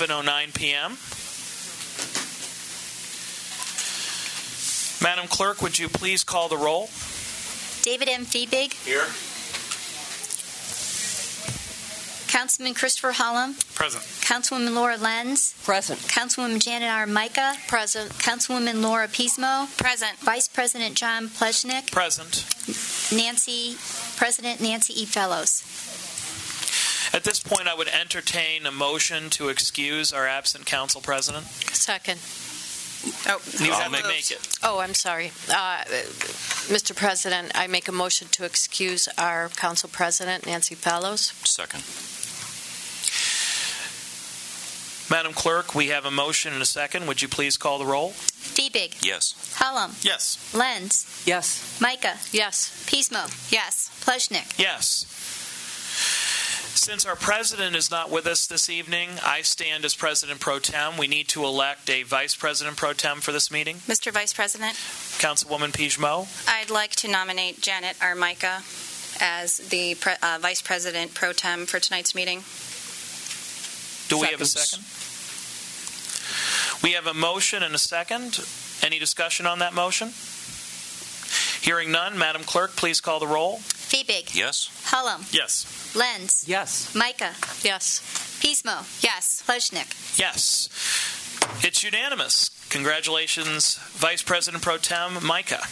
11:09 p.m. Madam Clerk, would you please call the roll? David M. Fiebig. Here. Councilman Christopher Hullum. Present. Councilwoman Laura Lenz. Present. Councilwoman Janet R. Micah. Present. Councilwoman Laura Pismo. Present. Vice President John Pleshnick. Present. President Nancy E. Fellows. At this point, I would entertain a motion to excuse our absent council president. Second. You have to make it. Oh, I'm sorry. Mr. President, I make a motion to excuse our council president, Nancy Fellows. Second. Madam Clerk, we have a motion and a second. Would you please call the roll? Fiebig. Yes. Hullum. Yes. Lenz. Yes. Micah. Yes. Pismo. Yes. Pleshnick. Yes. Since our president is not with us this evening, I stand as President Pro Tem. We need to elect a Vice President Pro Tem for this meeting. Mr. Vice President, Councilwoman Pismo. I'd like to nominate Janet R. Micah as the Vice President Pro Tem for tonight's meeting. Do we have a second? We have a motion and a second. Any discussion on that motion? Hearing none, Madam Clerk, please call the roll. Fiebig. Yes. Hullum. Yes. Lenz. Yes. Micah. Yes. Pismo. Yes. Pleshnick. Yes. It's unanimous. Congratulations, Vice President Pro Tem Micah.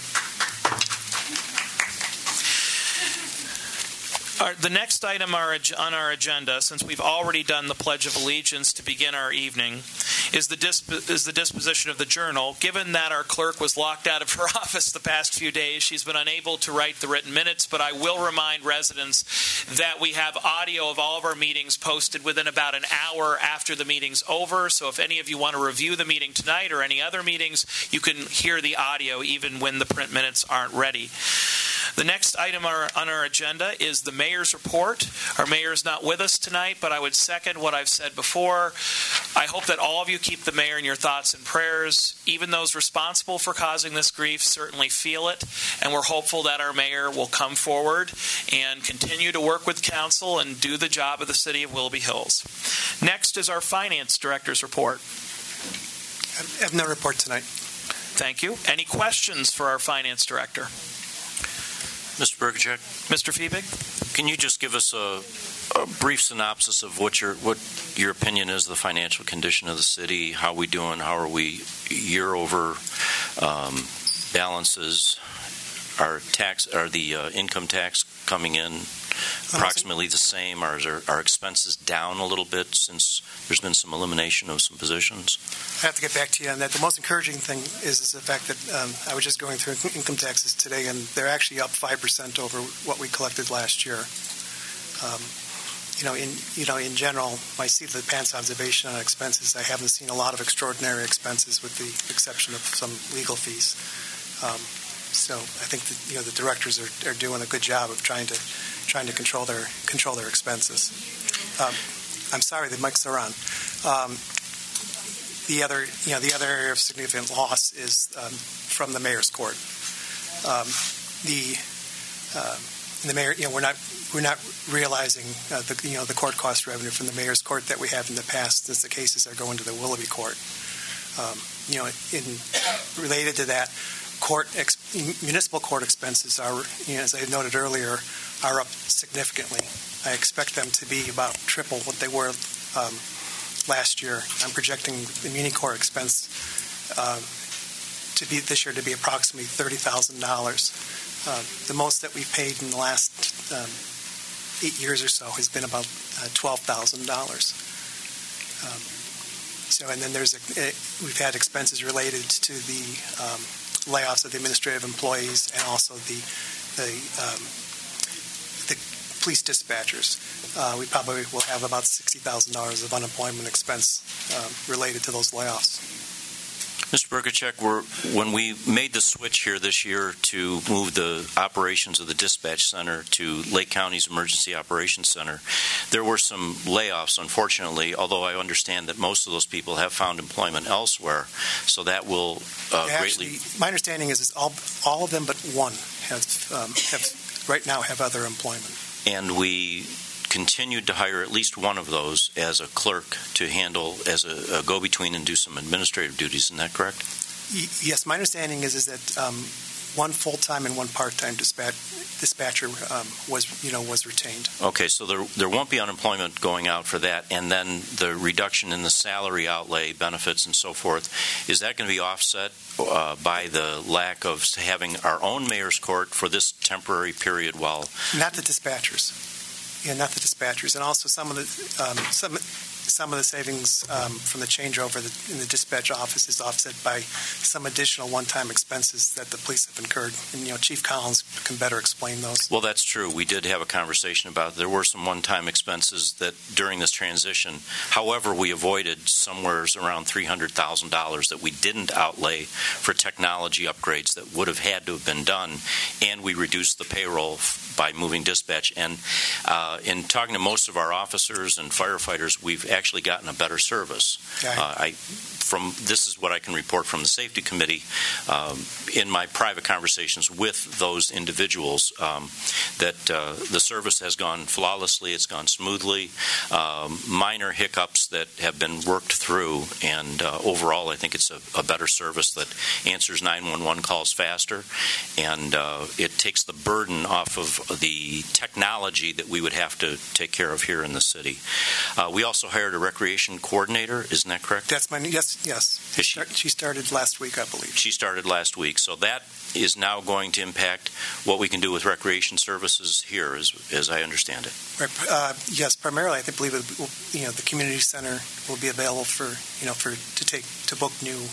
The next item on our agenda, since we've already done the Pledge of Allegiance to begin our evening, is the disposition of the journal. Given that our clerk was locked out of her office the past few days, she's been unable to write the written minutes, but I will remind residents that we have audio of all of our meetings posted within about an hour after the meeting's over, so if any of you want to review the meeting tonight or any other meetings, you can hear the audio even when the print minutes aren't ready. The next item on our agenda is the mayor's report. Our mayor is not with us tonight, but I would second what I've said before. I hope that all of you keep the mayor in your thoughts and prayers. Even those responsible for causing this grief certainly feel it, and we're hopeful that our mayor will come forward and continue to work with council and do the job of the city of Willoughby Hills. Next is our finance director's report. I have no report tonight. Thank you. Any questions for our finance director? Mr. Burkachek, Mr. Fiebig? can you just give us a brief synopsis of what your opinion is of the financial condition of the city? How are we doing? How are we year over balances? Are the income tax coming in approximately the same? Are our expenses down a little bit since there's been some elimination of some positions? I have to get back to you on that. The most encouraging thing is the fact that I was just going through income taxes today, and they're actually up 5% over what we collected last year. In general, I see the pants observation on expenses. I haven't seen a lot of extraordinary expenses, with the exception of some legal fees. So I think that the directors are doing a good job of trying to control their expenses. I'm sorry, the mics are on. The other area of significant loss is from the mayor's court. The mayor, we're not realizing the court cost revenue from the mayor's court that we have in the past, since the cases are going to the Willoughby court. Related to that, municipal court expenses are, as I noted earlier, are up significantly. I expect them to be about triple what they were last year. I'm projecting the muni court expense this year to be approximately $30,000. The most that we've paid in the last 8 years or so has been about $12,000. And then we've had expenses related to the layoffs of the administrative employees, and also the police dispatchers. We probably will have about $60,000 of unemployment expense related to those layoffs. Mr. Burkachek, when we made the switch here this year to move the operations of the dispatch center to Lake County's Emergency Operations Center, there were some layoffs, unfortunately, although I understand that most of those people have found employment elsewhere, so that will greatly... My understanding is all of them but one have right now have other employment. And we continued to hire at least one of those as a clerk to handle as a go-between and do some administrative duties. Isn't that correct? Yes, my understanding is that one full-time and one part-time dispatcher was retained. Okay, so there won't be unemployment going out for that, and then the reduction in the salary outlay, benefits, and so forth, is that going to be offset by the lack of having our own mayor's court for this temporary period while... Not the dispatchers. Yeah, not the dispatchers. And also some of the savings from the changeover in the dispatch office is offset by some additional one-time expenses that the police have incurred. And, Chief Collins can better explain those. Well, that's true. We did have a conversation about it. There were some one-time expenses that during this transition, however, we avoided somewhere around $300,000 that we didn't outlay for technology upgrades that would have had to have been done, and we reduced the payroll by moving dispatch. And in talking to most of our officers and firefighters, we've actually gotten a better service. Okay. This is what I can report from the safety committee in my private conversations with those individuals, that the service has gone flawlessly, it's gone smoothly, minor hiccups that have been worked through, and overall I think it's a better service that answers 911 calls faster, and it takes the burden off of the technology that we would have to take care of here in the city. We also hired a recreation coordinator, isn't that correct? That's yes. She started last week, I believe. She started last week, so that is now going to impact what we can do with recreation services here, as I understand it. Right. Yes, primarily, I believe the community center will be available to book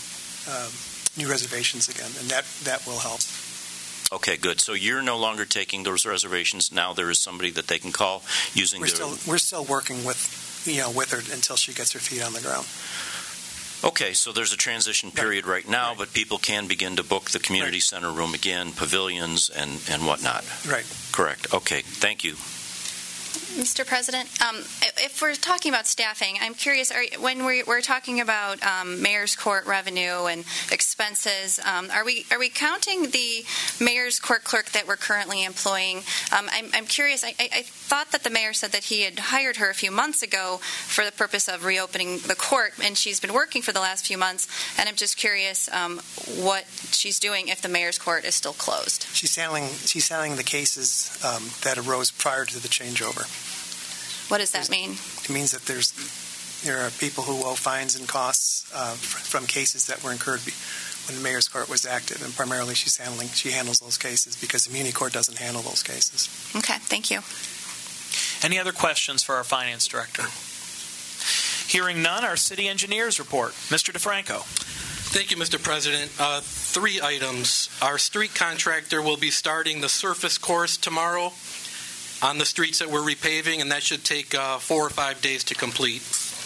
new reservations again, and that will help. Okay, good. So you're no longer taking those reservations. Now there is somebody that they can call using We're still working with her until she gets her feet on the ground. Okay, so there's a transition period right now, but people can begin to book the community center room again, pavilions, and whatnot. Right. Correct. Okay, thank you. Mr. President, if we're talking about staffing, I'm curious, when we're talking about mayor's court revenue and expenses, are we counting the mayor's court clerk that we're currently employing? I'm curious, I thought that the mayor said that he had hired her a few months ago for the purpose of reopening the court, and she's been working for the last few months, and I'm just curious what she's doing if the mayor's court is still closed. She's handling the cases that arose prior to the changeover. What does that mean? It means that there are people who owe fines and costs from cases that were incurred when the mayor's court was active, and primarily she handles those cases because the Muni Court doesn't handle those cases. Okay, thank you. Any other questions for our finance director? Hearing none, our city engineers report. Mr. DeFranco. Thank you, Mr. President. 3 items. Our street contractor will be starting the surface course tomorrow on the streets that we're repaving, and that should take 4 or 5 days to complete.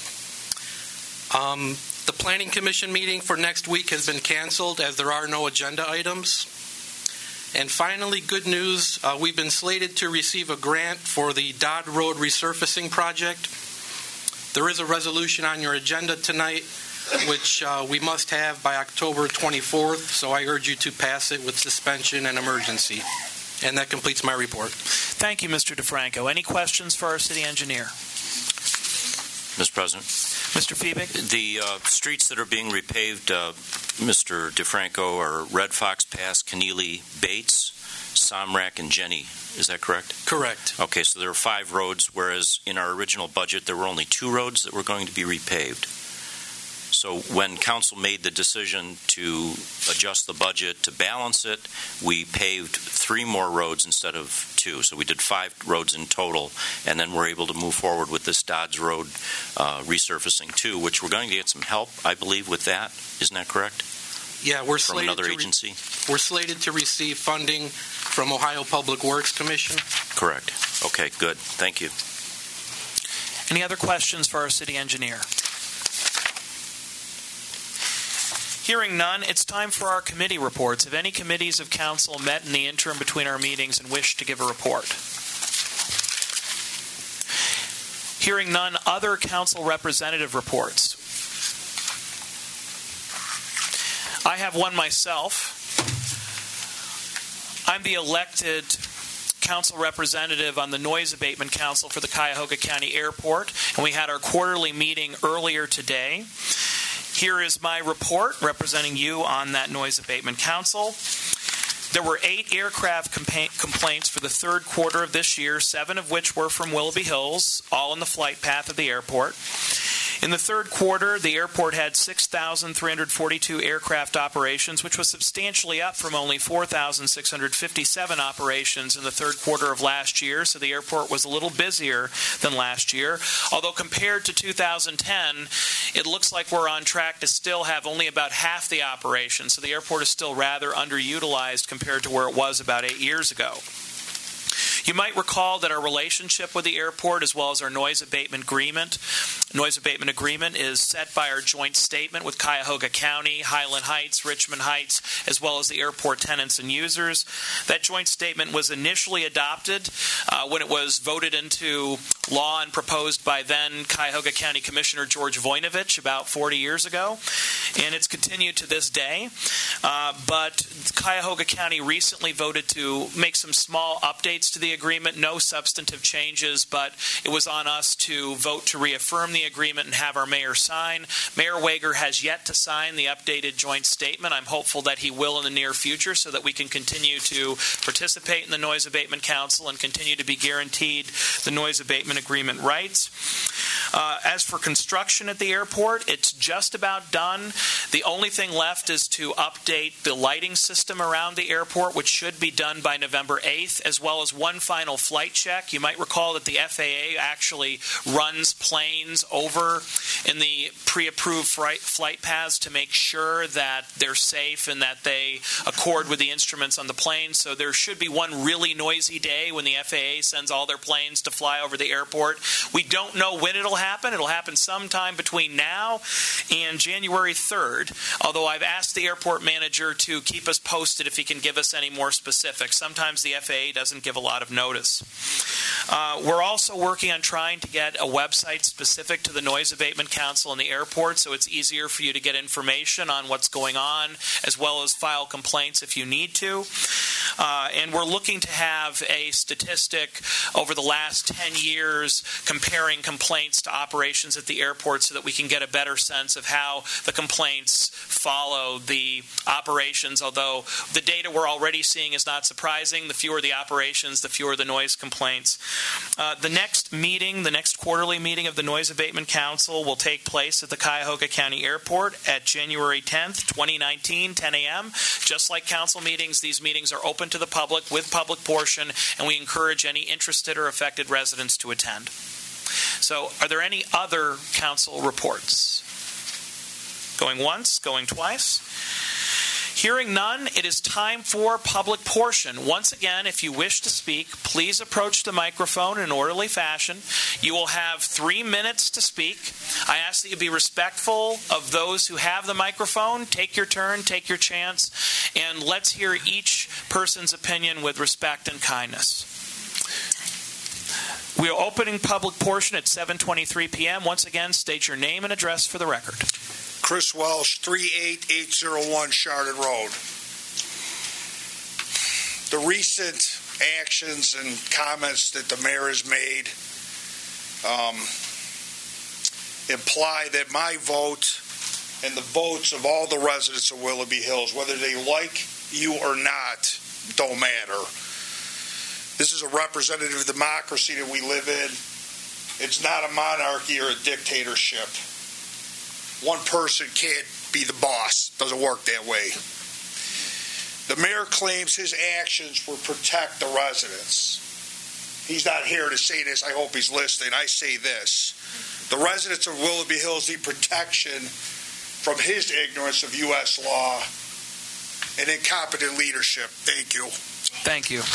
The Planning Commission meeting for next week has been canceled as there are no agenda items. And finally, good news, we've been slated to receive a grant for the Dodd Road resurfacing project. There is a resolution on your agenda tonight, which we must have by October 24th, so I urge you to pass it with suspension and emergency. And that completes my report. Thank you, Mr. DeFranco. Any questions for our city engineer? Mr. President. Mr. Fiebig. The streets that are being repaved, Mr. DeFranco, are Red Fox Pass, Keneally, Bates, Somrack, and Jenny. Is that correct? Correct. Okay, so there are 5 roads, whereas in our original budget there were only 2 roads that were going to be repaved. So when council made the decision to adjust the budget to balance it, we paved 3 more roads instead of 2. So we did 5 roads in total, and then we're able to move forward with this Dodds Road resurfacing too, which we're going to get some help, I believe, with that. Isn't that correct? Yeah, we're from slated another agency. We're slated to receive funding from Ohio Public Works Commission. Correct. Okay, good. Thank you. Any other questions for our city engineer? Hearing none, it's time for our committee reports. Have any committees of council met in the interim between our meetings and wish to give a report? Hearing none, other council representative reports. I have one myself. I'm the elected council representative on the Noise Abatement Council for the Cuyahoga County Airport, and we had our quarterly meeting earlier today. Here is my report representing you on that Noise Abatement Council. There were 8 aircraft complaints for the third quarter of this year, 7 of which were from Willoughby Hills, all in the flight path of the airport. In the third quarter, the airport had 6,342 aircraft operations, which was substantially up from only 4,657 operations in the third quarter of last year, so the airport was a little busier than last year. Although compared to 2010, it looks like we're on track to still have only about half the operations, so the airport is still rather underutilized compared to where it was about 8 years ago. You might recall that our relationship with the airport, as well as our noise abatement agreement is set by our joint statement with Cuyahoga County, Highland Heights, Richmond Heights, as well as the airport tenants and users. That joint statement was initially adopted when it was voted into law and proposed by then Cuyahoga County Commissioner George Voinovich about 40 years ago, and it's continued to this day. But Cuyahoga County recently voted to make some small updates to the agreement, no substantive changes, but it was on us to vote to reaffirm the agreement and have our mayor sign. Mayor Wager has yet to sign the updated joint statement. I'm hopeful that he will in the near future so that we can continue to participate in the Noise Abatement Council and continue to be guaranteed the noise abatement agreement rights. As for construction at the airport, it's just about done. The only thing left is to update the lighting system around the airport, which should be done by November 8th, as well as one final flight check. You might recall that the FAA actually runs planes over in the pre-approved flight paths to make sure that they're safe and that they accord with the instruments on the plane. So there should be one really noisy day when the FAA sends all their planes to fly over the airport. We don't know when it'll happen. It'll happen sometime between now and January 3rd, although I've asked the airport manager to keep us posted if he can give us any more specifics. Sometimes the FAA doesn't give a lot of notice. We're also working on trying to get a website specific to the Noise Abatement Council and the airport, so it's easier for you to get information on what's going on, as well as file complaints if you need to. And we're looking to have a statistic over the last 10 years comparing complaints to operations at the airport so that we can get a better sense of how the complaints follow the operations, although the data we're already seeing is not surprising. The fewer the operations, the fewer the noise complaints. The next quarterly meeting of the Noise Abatement Council will take place at the Cuyahoga County Airport at January 10th, 2019, 10 a.m. Just like council meetings, these meetings are open to the public with public portion, and we encourage any interested or affected residents to attend. So, are there any other council reports? Going once, going twice? Hearing none, it is time for public portion. Once again, if you wish to speak, please approach the microphone in an orderly fashion. You will have 3 minutes to speak. I ask that you be respectful of those who have the microphone. Take your turn, take your chance, and let's hear each person's opinion with respect and kindness. We are opening public portion at 7:23 p.m. Once again, state your name and address for the record. Chris Welsh, 38801 Charlotte Road. The recent actions and comments that the mayor has made imply that my vote and the votes of all the residents of Willoughby Hills, whether they like you or not, don't matter. This is a representative democracy that we live in. It's not a monarchy or a dictatorship. One person can't be the boss. Doesn't work that way. The mayor claims his actions will protect the residents. He's not here to say this. I hope he's listening. I say this. The residents of Willoughby Hills need protection from his ignorance of U.S. law and incompetent leadership. Thank you. Thank you.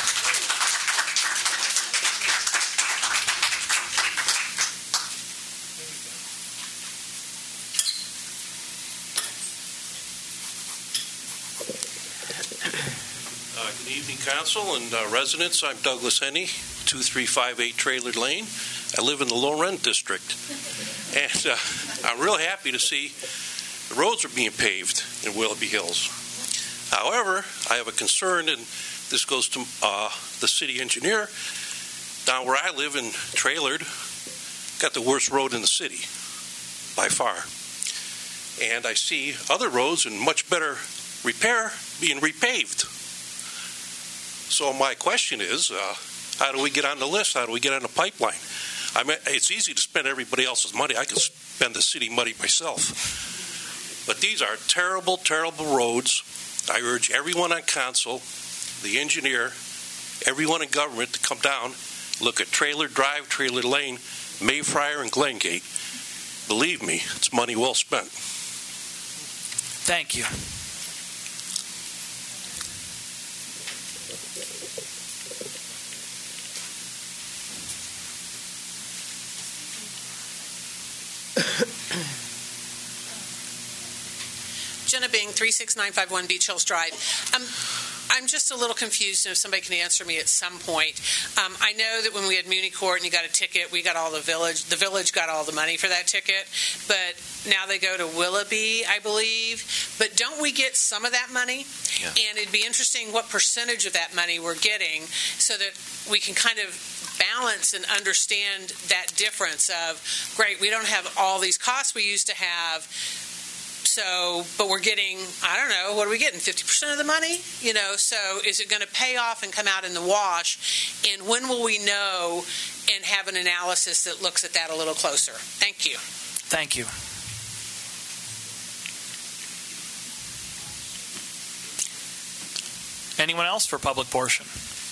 Good evening, Council and residents. I'm Douglas Henney, 2358 Trailer Lane. I live in the low-rent district, and I'm real happy to see the roads are being paved in Willoughby Hills. However, I have a concern, and this this goes to the city engineer. Down where I live in Traylord, got the worst road in the city, by far. And I see other roads in much better repair being repaved. So my question is, how do we get on the list? How do we get on the pipeline? I mean, it's easy to spend everybody else's money. I can spend the city money myself. But these are terrible, terrible roads. I urge everyone on council, the engineer, everyone in government to come down, look at Traylord Drive, Traylord Lane, Mayfriar, and Glengate. Believe me, it's money well spent. Thank you. Jenna Bing, 36951 Beach Hills Drive. I'm just a little confused, and if somebody can answer me at some point. I know that when we had Muni Court and you got a ticket, we got all the village got all the money for that ticket, but now they go to Willoughby, I believe. But don't we get some of that money? Yeah. And it'd be interesting what percentage of that money we're getting so that we can kind of balance and understand that difference of, great, we don't have all these costs we used to have, so, but we're getting, I don't know, what are we getting, 50% of the money? You know, so is it going to pay off and come out in the wash? And when will we know and have an analysis that looks at that a little closer? Thank you. Thank you. Anyone else for public portion?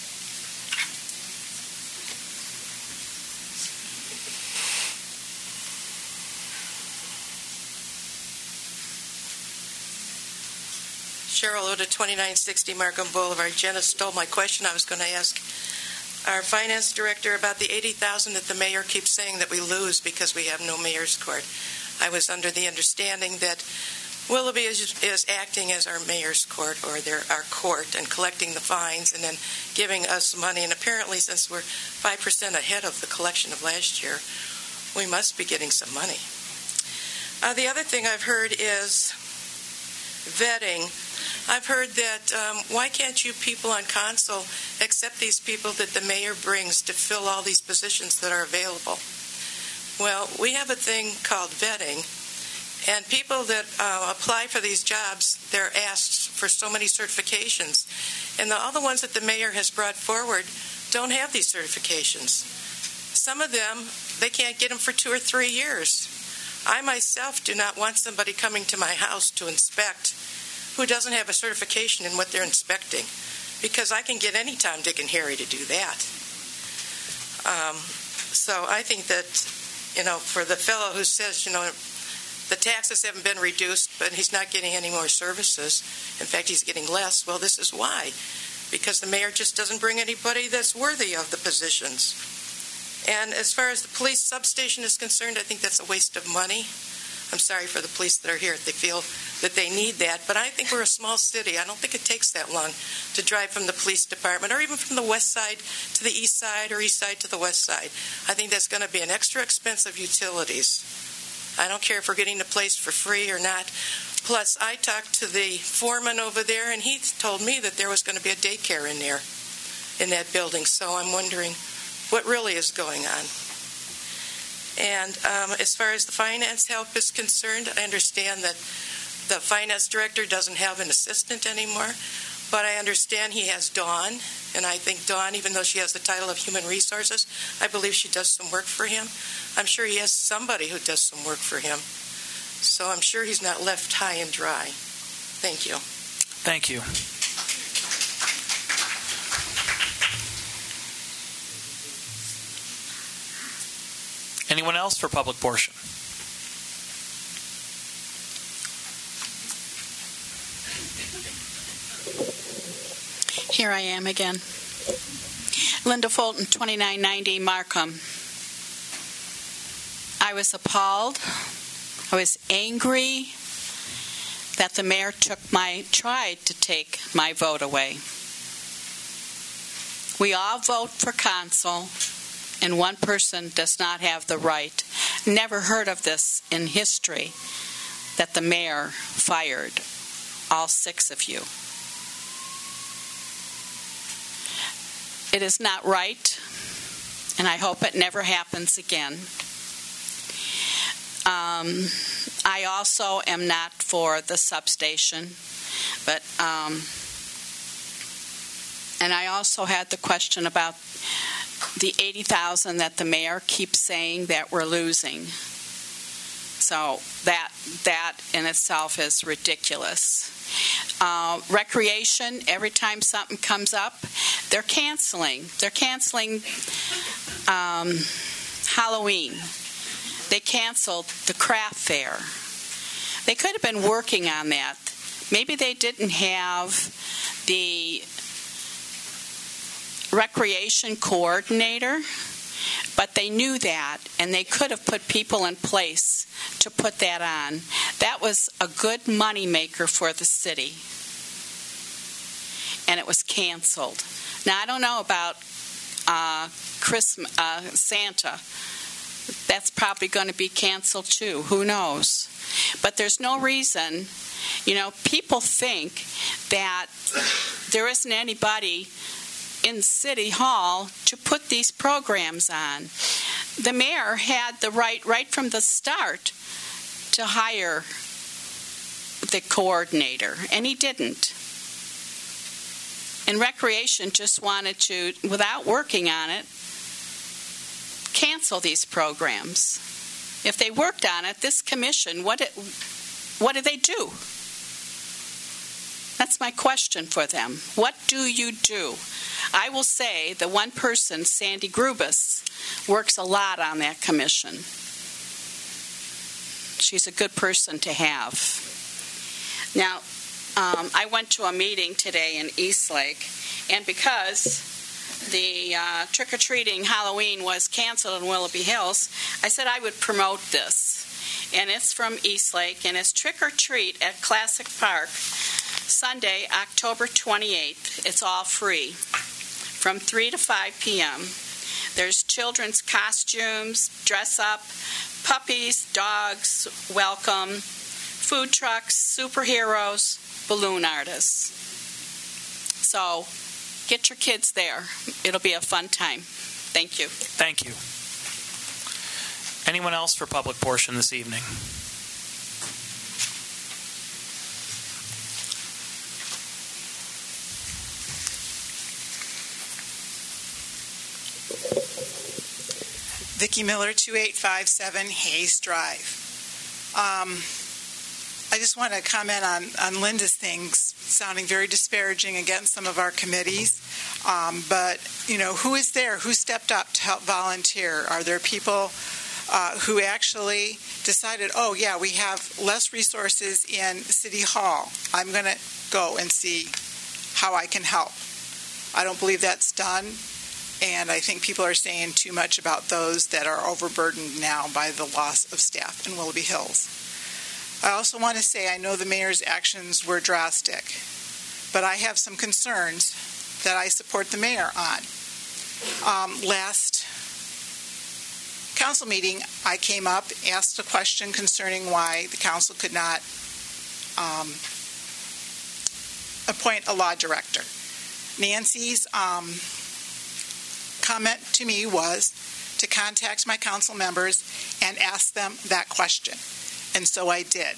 Cheryl Oda, 2960 Markham Boulevard. Jenna stole my question. I was going to ask our finance director about the $80,000 that the mayor keeps saying that we lose because we have no mayor's court. I was under the understanding that Willoughby is acting as our mayor's court, or our court, and collecting the fines and then giving us money. And apparently, since we're 5% ahead of the collection of last year, we must be getting some money. The other thing I've heard is vetting. I've heard that why can't you people on council accept these people that the mayor brings to fill all these positions that are available? Well, we have a thing called vetting, and people that apply for these jobs, they're asked for so many certifications, and all the ones that the mayor has brought forward don't have these certifications. Some of them, they can't get them for 2 or 3 years. I myself do not want somebody coming to my house to inspect who doesn't have a certification in what they're inspecting, because I can get any Tom, Dick, and Harry to do that. So I think that, for the fellow who says, the taxes haven't been reduced, but he's not getting any more services. In fact, he's getting less. Well, this is why. Because the mayor just doesn't bring anybody that's worthy of the positions. And as far as the police substation is concerned, I think that's a waste of money. I'm sorry for the police that are here if they feel that they need that, but I think we're a small city. I don't think it takes that long to drive from the police department, or even from the west side to the east side, or east side to the west side. I think that's going to be an extra expense of utilities. I don't care if we're getting the place for free or not. Plus, I talked to the foreman over there, and he told me that there was going to be a daycare in there, in that building. So I'm wondering what really is going on. And as far as the finance help is concerned, I understand that the finance director doesn't have an assistant anymore, but I understand he has Dawn, and I think Dawn, even though she has the title of Human Resources, I believe she does some work for him. I'm sure he has somebody who does some work for him. So I'm sure he's not left high and dry. Thank you. Thank you. Anyone else for public portion? Here I am again. Linda Fulton, 2990 Markham. I was appalled. I was angry that the mayor tried to take my vote away. We all vote for council, and one person does not have the right. Never heard of this in history, that the mayor fired all 6 of you. It is not right, and I hope it never happens again. I also am not for the substation, but and I also had the question about the $80,000 that the mayor keeps saying that we're losing. So that in itself is ridiculous. Recreation, every time something comes up, they're canceling. They're canceling Halloween. They canceled the craft fair. They could have been working on that. Maybe they didn't have the recreation coordinator, but they knew that, and they could have put people in place to put that on. That was a good money maker for the city, and it was canceled. Now, I don't know about Santa. That's probably going to be canceled too. Who knows? But there's no reason, people think that there isn't anybody in City Hall to put these programs on. The mayor had the right from the start to hire the coordinator, and he didn't. And Recreation just wanted to, without working on it, cancel these programs. If they worked on it, this commission, what do they do? That's my question for them. What do you do? I will say the one person, Sandy Grubus, works a lot on that commission. She's a good person to have. Now, I went to a meeting today in Eastlake, and because the trick-or-treating Halloween was canceled in Willoughby Hills, I said I would promote this. And it's from Eastlake, and it's trick-or-treat at Classic Park, Sunday, October 28th. It's all free, from 3 to 5 p.m. There's children's costumes, dress up, puppies, dogs, welcome, food trucks, superheroes, balloon artists. So get your kids there. It'll be a fun time. Thank you. Thank you. Anyone else for public portion this evening? Vicki Miller, 2857 Hayes Drive. I just want to comment on Linda's things sounding very disparaging against some of our committees. But, who is there? Who stepped up to help volunteer? Are there people who actually decided, oh, yeah, we have less resources in City Hall. I'm going to go and see how I can help. I don't believe that's done. And I think people are saying too much about those that are overburdened now by the loss of staff in Willoughby Hills. I also want to say I know the mayor's actions were drastic, but I have some concerns that I support the mayor on. Last council meeting, I came up, asked a question concerning why the council could not appoint a law director. Nancy's comment to me was to contact my council members and ask them that question. And so I did.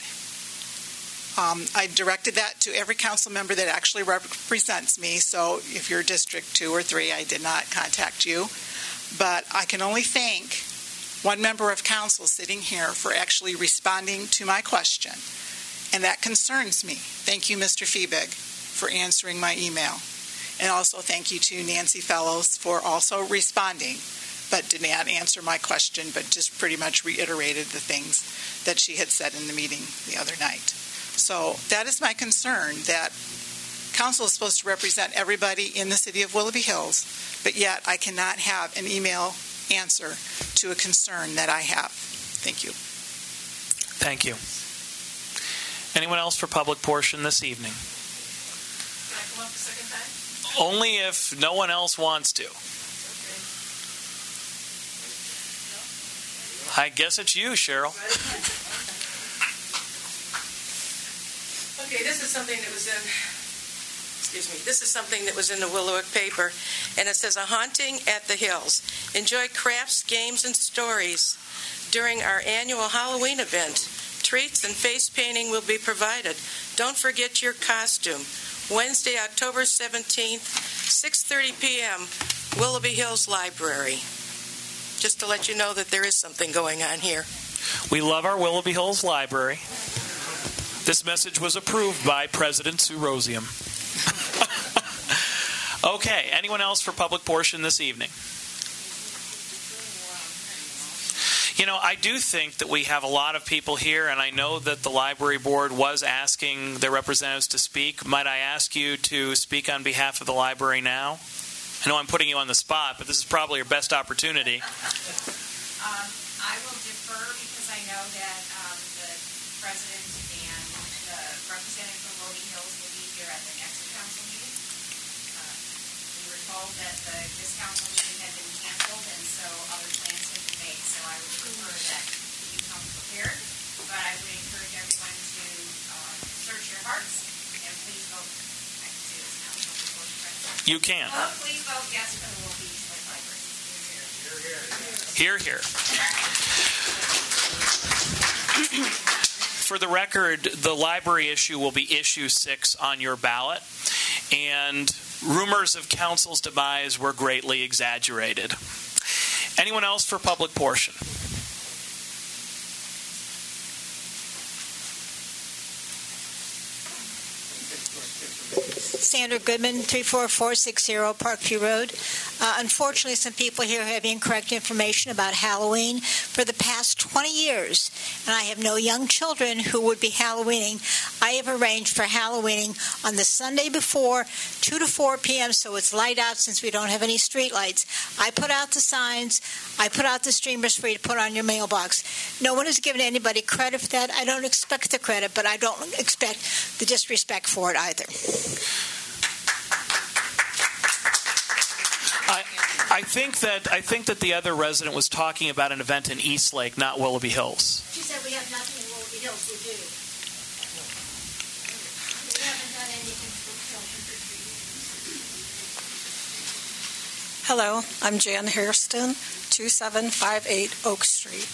I directed that to every council member that actually represents me. So if you're District 2 or 3, I did not contact you. But I can only thank one member of council sitting here for actually responding to my question. And that concerns me. Thank you, Mr. Feebig, for answering my email. And also thank you to Nancy Fellows for also responding, but did not answer my question, but just pretty much reiterated the things that she had said in the meeting the other night. So that is my concern, that council is supposed to represent everybody in the city of Willoughby Hills, but yet I cannot have an email answer to a concern that I have. Thank you. Thank you. Anyone else for public portion this evening? Can I come up a second time? Only if no one else wants to. I guess it's you, Cheryl. Okay, this is something that was in This is something that was in the Willowick paper, and it says, "A haunting at the Hills. Enjoy crafts, games, and stories during our annual Halloween event. Treats and face painting will be provided. Don't forget your costume. Wednesday, October 17th, 6:30 p.m., Willoughby Hills Library." Just to let you know that there is something going on here. We love our Willoughby Hills Library. This message was approved by President Sue Rosium. Okay, anyone else for public portion this evening? You know, I do think that we have a lot of people here, and I know that the library board was asking their representatives to speak. Might I ask you to speak on behalf of the library now? I know I'm putting you on the spot, but this is probably your best opportunity. I will defer because I know that the president and the representative from Willoughby Hills will be here at the next council meeting. We were told that this council meeting had been canceled, and so other plans have been made. So I would prefer that you come prepared, but I would encourage everyone to search your hearts and please vote. I can say this now. You can. Please vote yes for the Willoughby Hills Library. Hear, hear. For the record, the library issue will be issue 6 on your ballot, and rumors of council's demise were greatly exaggerated. Anyone else for public portion? Sandra Goodman, 34460 Parkview Road. Unfortunately, some people here have incorrect information about Halloween. For the past 20 years, and I have no young children who would be Halloweening, I have arranged for Halloweening on the Sunday before, 2 to 4 p.m., so it's light out since we don't have any street lights. I put out the signs. I put out the streamers for you to put on your mailbox. No one has given anybody credit for that. I don't expect the credit, but I don't expect the disrespect for it either. I think that the other resident was talking about an event in Eastlake, not Willoughby Hills. She said we have nothing in Willoughby Hills. We do. We haven't done anything for Hello, I'm Jan Hairston, 2758 Oak Street.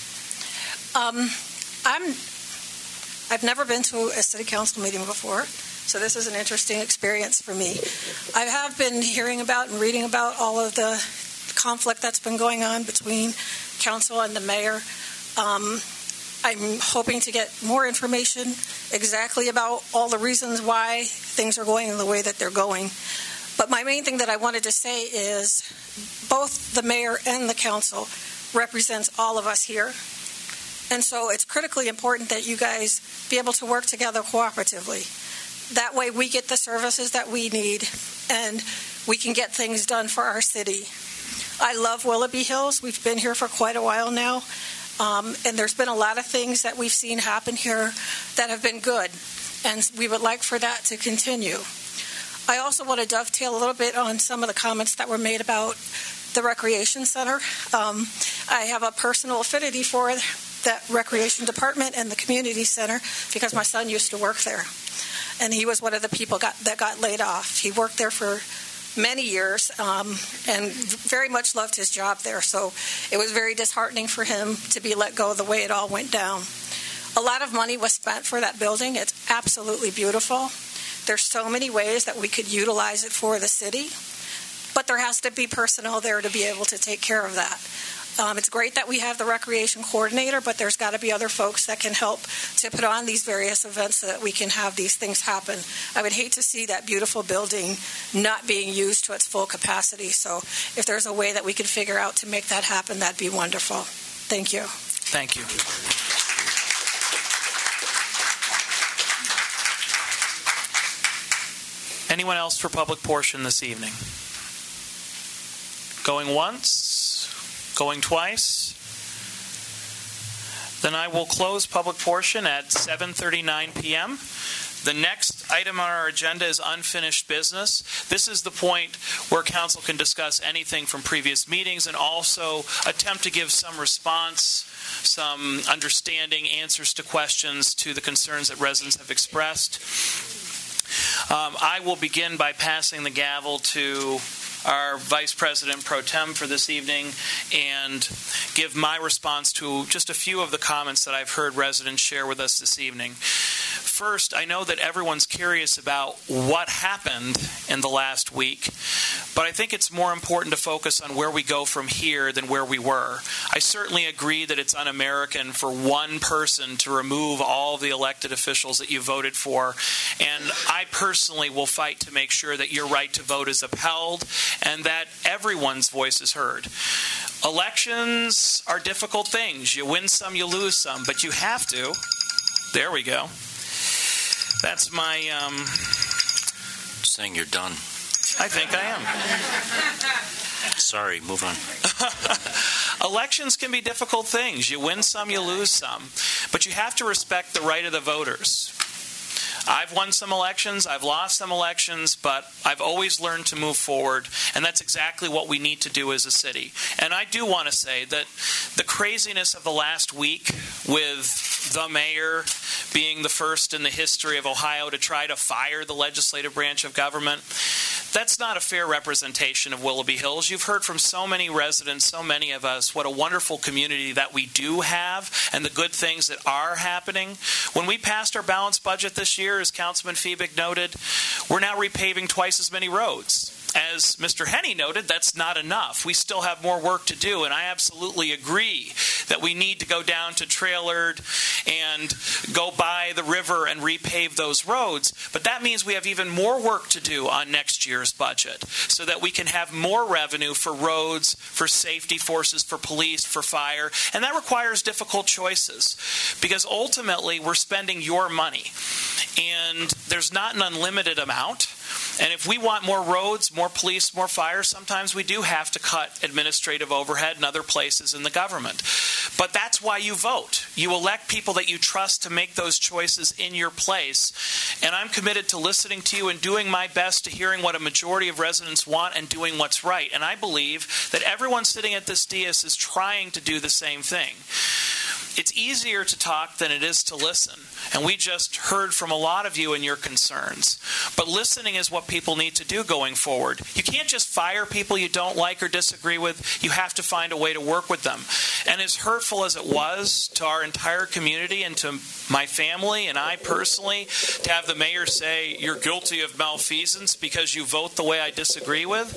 I've never been to a city council meeting before, so this is an interesting experience for me. I have been hearing about and reading about all of the conflict that's been going on between council and the mayor. I'm hoping to get more information exactly about all the reasons why things are going the way that they're going. But my main thing that I wanted to say is both the mayor and the council represents all of us here. And so it's critically important that you guys be able to work together cooperatively. That way we get the services that we need and we can get things done for our city. I love Willoughby Hills. We've been here for quite a while now. And there's been a lot of things that we've seen happen here that have been good. And we would like for that to continue. I also want to dovetail a little bit on some of the comments that were made about the recreation center. I have a personal affinity for that recreation department and the community center because my son used to work there. And he was one of the people that got laid off. He worked there for many years and very much loved his job there. So it was very disheartening for him to be let go the way it all went down. A lot of money was spent for that building. It's absolutely beautiful. There's so many ways that we could utilize it for the city, but there has to be personnel there to be able to take care of that. It's great that we have the recreation coordinator, but there's got to be other folks that can help to put on these various events so that we can have these things happen. I would hate to see that beautiful building not being used to its full capacity. So if there's a way that we could figure out to make that happen, that'd be wonderful. Thank you. Thank you. Anyone else for public portion this evening? Going once? Going twice? Then I will close public portion at 7:39 p.m. The next item on our agenda is unfinished business. This is the point where council can discuss anything from previous meetings and also attempt to give some response, some understanding, answers to questions to the concerns that residents have expressed. I will begin by passing the gavel to our Vice President Pro Tem for this evening and give my response to just a few of the comments that I've heard residents share with us this evening. First, I know that everyone's curious about what happened in the last week, but I think it's more important to focus on where we go from here than where we were. I certainly agree that it's un-American for one person to remove all of the elected officials that you voted for, and I personally will fight to make sure that your right to vote is upheld and that everyone's voice is heard. Elections are difficult things. You win some, you lose some, but you have to. There we go. That's my... Saying you're done. I think I am. Sorry, move on. Elections can be difficult things. You win some, you lose some. But you have to respect the right of the voters. I've won some elections, I've lost some elections, but I've always learned to move forward, and that's exactly what we need to do as a city. And I do want to say that the craziness of the last week with the mayor being the first in the history of Ohio to try to fire the legislative branch of government, that's not a fair representation of Willoughby Hills. You've heard from so many residents, so many of us, what a wonderful community that we do have and the good things that are happening. When we passed our balanced budget this year, as Councilman Fiebig noted, we're now repaving twice as many roads. As Mr. Henney noted, that's not enough. We still have more work to do, and I absolutely agree that we need to go down to Trailard and go by the river and repave those roads. But that means we have even more work to do on next year's budget so that we can have more revenue for roads, for safety forces, for police, for fire. And that requires difficult choices because ultimately we're spending your money. And there's not an unlimited amount. And if we want more roads, more police, more fire, sometimes we do have to cut administrative overhead in other places in the government. But that's why you vote. You elect people that you trust to make those choices in your place. And I'm committed to listening to you and doing my best to hearing what a majority of residents want and doing what's right. And I believe that everyone sitting at this dais is trying to do the same thing. It's easier to talk than it is to listen. And we just heard from a lot of you and your concerns. But listening is what people need to do going forward. You can't just fire people you don't like or disagree with. You have to find a way to work with them. And as hurtful as it was to our entire community and to my family and I personally, to have the mayor say, you're guilty of malfeasance because you vote the way I disagree with,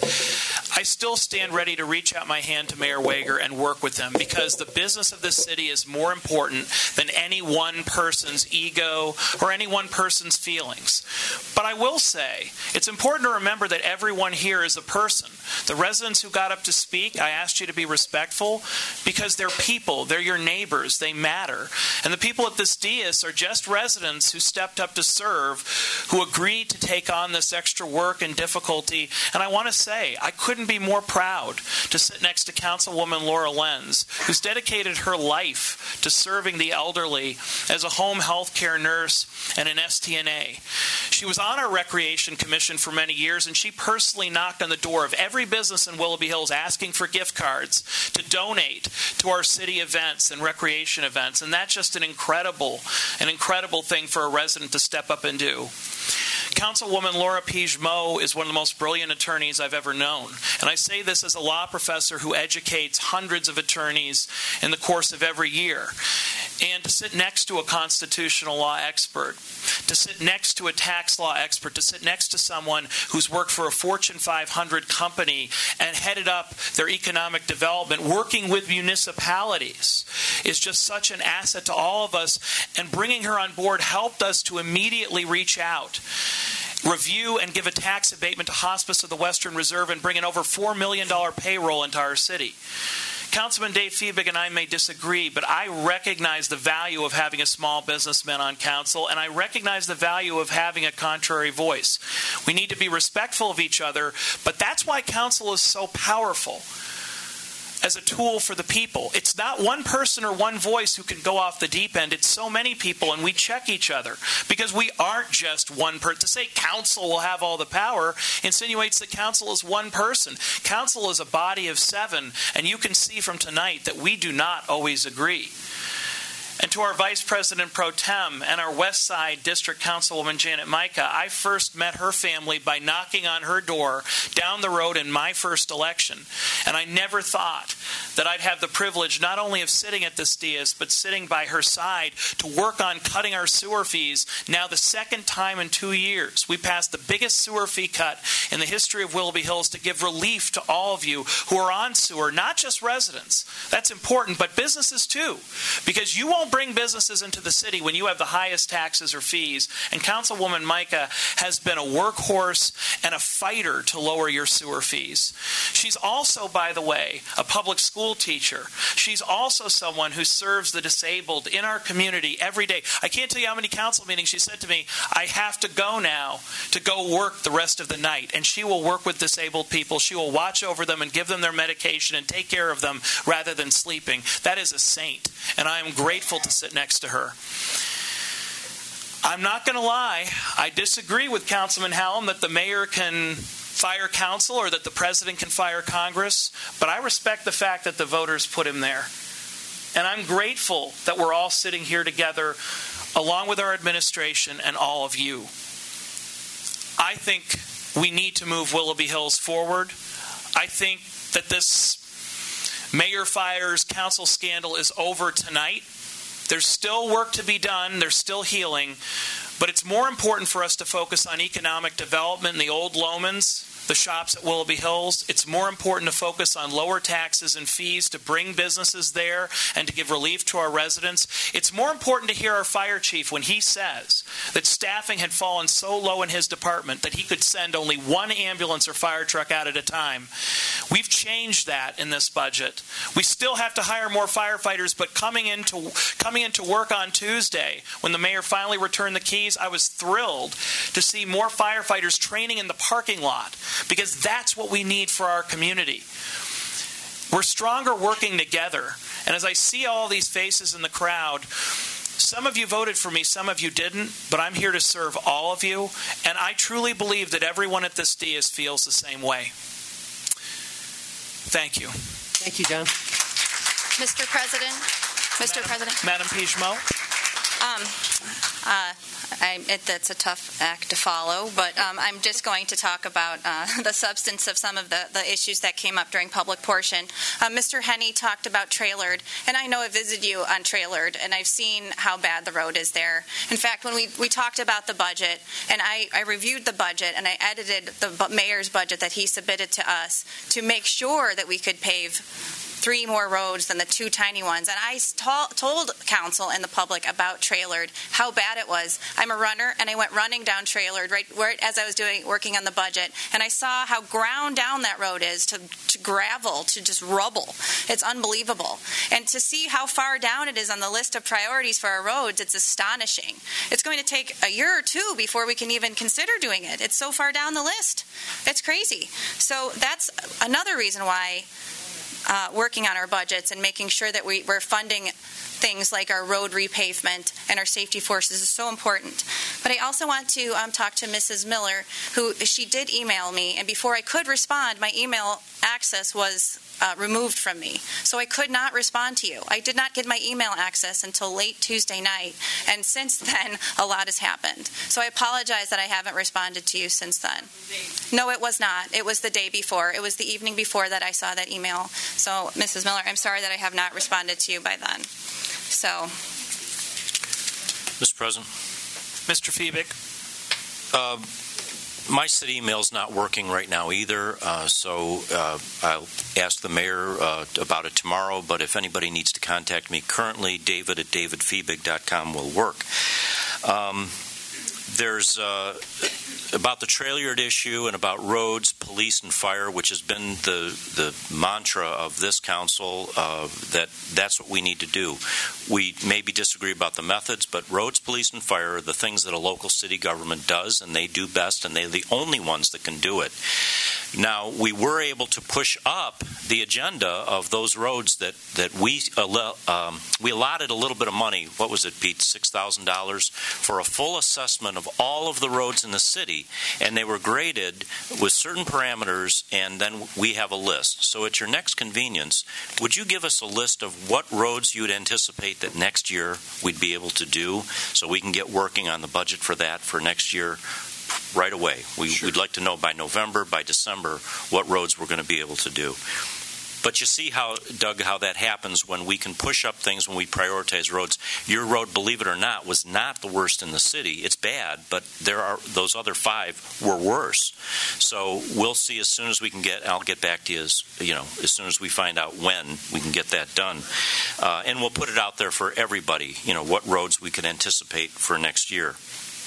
I still stand ready to reach out my hand to Mayor Wager and work with him because the business of this city is more important than any one person's ego or any one person's feelings. But I will say, it's important to remember that everyone here is a person. The residents who got up to speak, I asked you to be respectful because they're people, they're your neighbors, they matter. And the people at this dais are just residents who stepped up to serve, who agreed to take on this extra work and difficulty. And I want to say, I couldn't be more proud to sit next to Councilwoman Laura Lenz, who's dedicated her life to serving the elderly as a home health care nurse and an STNA. She was on our Recreation Commission for many years, and she personally knocked on the door of every business in Willoughby Hills asking for gift cards to donate to our city events and recreation events. And that's just an incredible thing for a resident to step up and do. Councilwoman Laura Pijmo is one of the most brilliant attorneys I've ever known. And I say this as a law professor who educates hundreds of attorneys in the course of every year. And to sit next to a constitutional law expert, to sit next to a tax law expert, to sit next to someone who's worked for a Fortune 500 company and headed up their economic development, working with municipalities, is just such an asset to all of us. And bringing her on board helped us to immediately reach out, review and give a tax abatement to Hospice of the Western Reserve and bring an over $4 million payroll into our city. Councilman Dave Fiebig and I may disagree, but I recognize the value of having a small businessman on council, and I recognize the value of having a contrary voice. We need to be respectful of each other, but that's why council is so powerful as a tool for the people. It's not one person or one voice who can go off the deep end. It's so many people, and we check each other because we aren't just one person. To say council will have all the power insinuates that council is one person. Council is a body of 7, and you can see from tonight that we do not always agree. And to our Vice President Pro Tem and our West Side District Councilwoman Janet Micah, I first met her family by knocking on her door down the road in my first election. And I never thought that I'd have the privilege not only of sitting at this dais, but sitting by her side to work on cutting our sewer fees now the second time in 2 years. We passed the biggest sewer fee cut in the history of Willoughby Hills to give relief to all of you who are on sewer, not just residents. That's important, but businesses too. Because you won't bring businesses into the city when you have the highest taxes or fees. And Councilwoman Micah has been a workhorse and a fighter to lower your sewer fees. She's also, by the way, a public school teacher. She's also someone who serves the disabled in our community every day. I can't tell you how many council meetings she said to me, I have to go now to go work the rest of the night. And she will work with disabled people. She will watch over them and give them their medication and take care of them rather than sleeping. That is a saint. And I am grateful to sit next to her. I'm not going to lie. I disagree with Councilman Hallam that the mayor can fire council or that the president can fire Congress, but I respect the fact that the voters put him there. And I'm grateful that we're all sitting here together along with our administration and all of you. I think we need to move Willoughby Hills forward. I think that this mayor fires council scandal is over tonight. There's still work to be done. There's still healing. But it's more important for us to focus on economic development in the old Lomans, the shops at Willoughby Hills. It's more important to focus on lower taxes and fees to bring businesses there and to give relief to our residents. It's more important to hear our fire chief when he says that staffing had fallen so low in his department that he could send only one ambulance or fire truck out at a time. We've changed that in this budget. We still have to hire more firefighters, but coming into work on Tuesday, when the mayor finally returned the keys, I was thrilled to see more firefighters training in the parking lot, because that's what we need for our community. We're stronger working together. And as I see all these faces in the crowd, some of you voted for me, some of you didn't, but I'm here to serve all of you. And I truly believe that everyone at this dais feels the same way. Thank you. Thank you, John. Mr. President. Madam Pishmo. That's a tough act to follow, but I'm just going to talk about the substance of some of the issues that came up during public portion. Mr. Henney talked about Trailerd, and I know I visited you on Trailerd, and I've seen how bad the road is there. In fact, when we talked about the budget, and I reviewed the budget, and I edited the mayor's budget that he submitted to us to make sure that we could pave 3 more roads than the 2 tiny ones. And I told council and the public about Trailerd, how bad it was. I'm a runner, and I went running down Trailerd right as I was working on the budget, and I saw how ground down that road is to gravel, to just rubble. It's unbelievable. And to see how far down it is on the list of priorities for our roads, it's astonishing. It's going to take a year or 2 before we can even consider doing it. It's so far down the list. It's crazy. So that's another reason why working on our budgets and making sure that we're funding things like our road repavement and our safety forces is so important. But I also want to talk to Mrs. Miller, who she did email me, and before I could respond, my email access was removed from me. So I could not respond to you. I did not get my email access until late Tuesday night, and since then, a lot has happened. So I apologize that I haven't responded to you since then. No, it was not. It was the day before. It was the evening before that I saw that email. So, Mrs. Miller, I'm sorry that I have not responded to you by then. So, Mr. President. Mr. Fiebig. My city email is not working right now either, so I'll ask the mayor about it tomorrow, but if anybody needs to contact me currently, david@davidfiebig.com will work. There's about the Trailerd issue and about roads, police, and fire, which has been the mantra of this council, that's what we need to do. We maybe disagree about the methods, but roads, police, and fire are the things that a local city government does, and they do best, and they're the only ones that can do it. Now, we were able to push up the agenda of those roads that we allotted a little bit of money. What was it, Pete? $6,000 for a full assessment of all of the roads in the city, and they were graded with certain parameters, and then we have a list. So at your next convenience, would you give us a list of what roads you'd anticipate that next year we'd be able to do, so we can get working on the budget for that for next year right away? We'd like to know by November, by December, what roads we're going to be able to do. But you see how, Doug, how that happens when we can push up things, when we prioritize roads. Your road, believe it or not, was not the worst in the city. It's bad, but there are those other 5 were worse. So we'll see as soon as we can get. I'll get back to you as soon as we find out when we can get that done, and we'll put it out there for everybody. What roads we can anticipate for next year.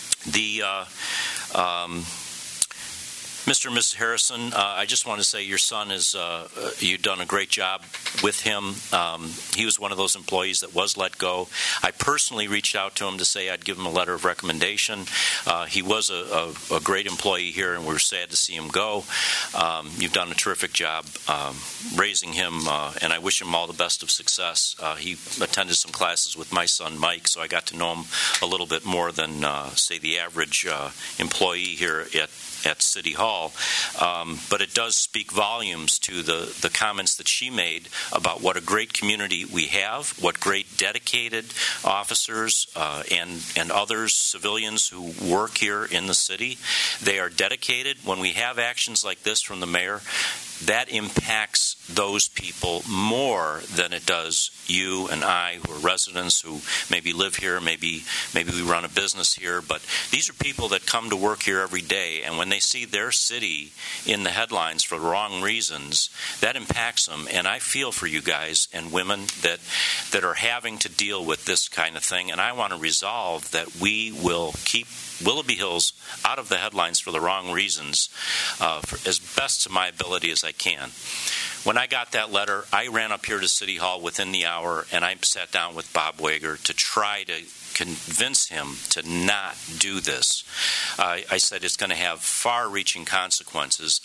Mr. and Mrs. Harrison, I just want to say your son you've done a great job with him. He was one of those employees that was let go. I personally reached out to him to say I'd give him a letter of recommendation. He was a great employee here, and we're sad to see him go. You've done a terrific job raising him, and I wish him all the best of success. He attended some classes with my son, Mike, so I got to know him a little bit more than, say, the average employee here at City Hall, but it does speak volumes to the comments that she made about what a great community we have, what great dedicated officers and others, civilians who work here in the city. They are dedicated. When we have actions like this from the mayor, that impacts those people more than it does you and I, who are residents, who maybe live here, maybe we run a business here, but these are people that come to work here every day, and when they see their city in the headlines for the wrong reasons, that impacts them. And I feel for you guys and women that are having to deal with this kind of thing, and I want to resolve that we will keep Willoughby Hills out of the headlines for the wrong reasons as best to my ability as I can. When I got that letter, I ran up here to City Hall within the hour, and I sat down with Bob Wager to try to convince him to not do this. I said it's going to have far-reaching consequences.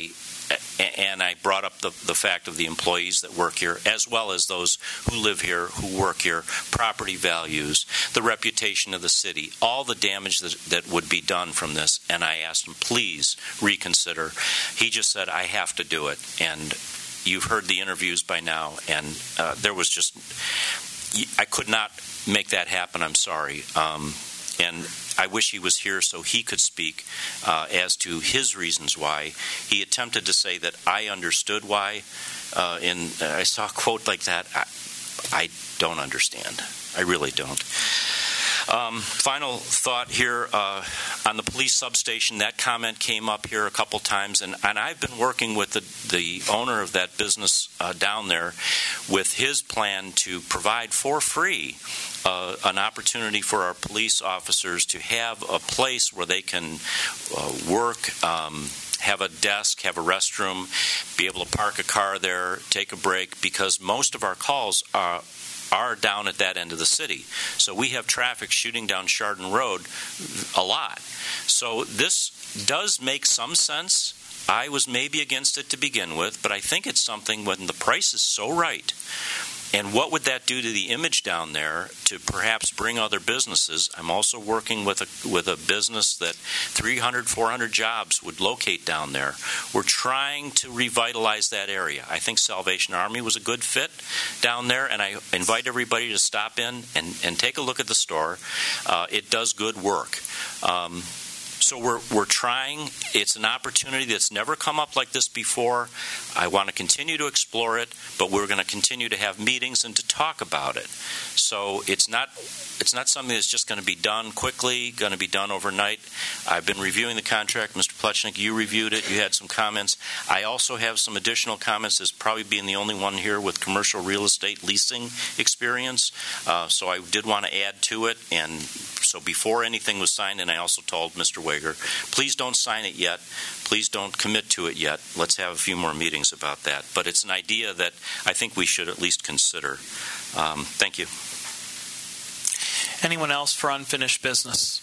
And I brought up the fact of the employees that work here, as well as those who live here, who work here, property values, the reputation of the city, all the damage that would be done from this. And I asked him, please reconsider. He just said, I have to do it. And you've heard the interviews by now, and there was just, I could not make that happen. I'm sorry. And I wish he was here so he could speak as to his reasons why. He attempted to say that I understood why. I saw a quote like that. I don't understand. I really don't. Final thought here on the police substation. That comment came up here a couple times, and I've been working with the owner of that business down there with his plan to provide for free an opportunity for our police officers to have a place where they can work, have a desk, have a restroom, be able to park a car there, take a break, because most of our calls are down at that end of the city. So we have traffic shooting down Chardon Road a lot. So this does make some sense. I was maybe against it to begin with, but I think it's something when the price is so right. And what would that do to the image down there to perhaps bring other businesses? I'm also working with a business that 300, 400 jobs would locate down there. We're trying to revitalize that area. I think Salvation Army was a good fit down there, and I invite everybody to stop in and take a look at the store. It does good work. So we're trying. It's an opportunity that's never come up like this before. I want to continue to explore it, but we're going to continue to have meetings and to talk about it. So it's not something that's just going to be done quickly, going to be done overnight. I've been reviewing the contract. Mr. Plechnik, you reviewed it. You had some comments. I also have some additional comments as probably being the only one here with commercial real estate leasing experience. So I did want to add to it. And so before anything was signed, and I also told Mr. Wager, please don't sign it yet. Please don't commit to it yet. Let's have a few more meetings about that. But it's an idea that I think we should at least consider. Thank you. Anyone else for unfinished business?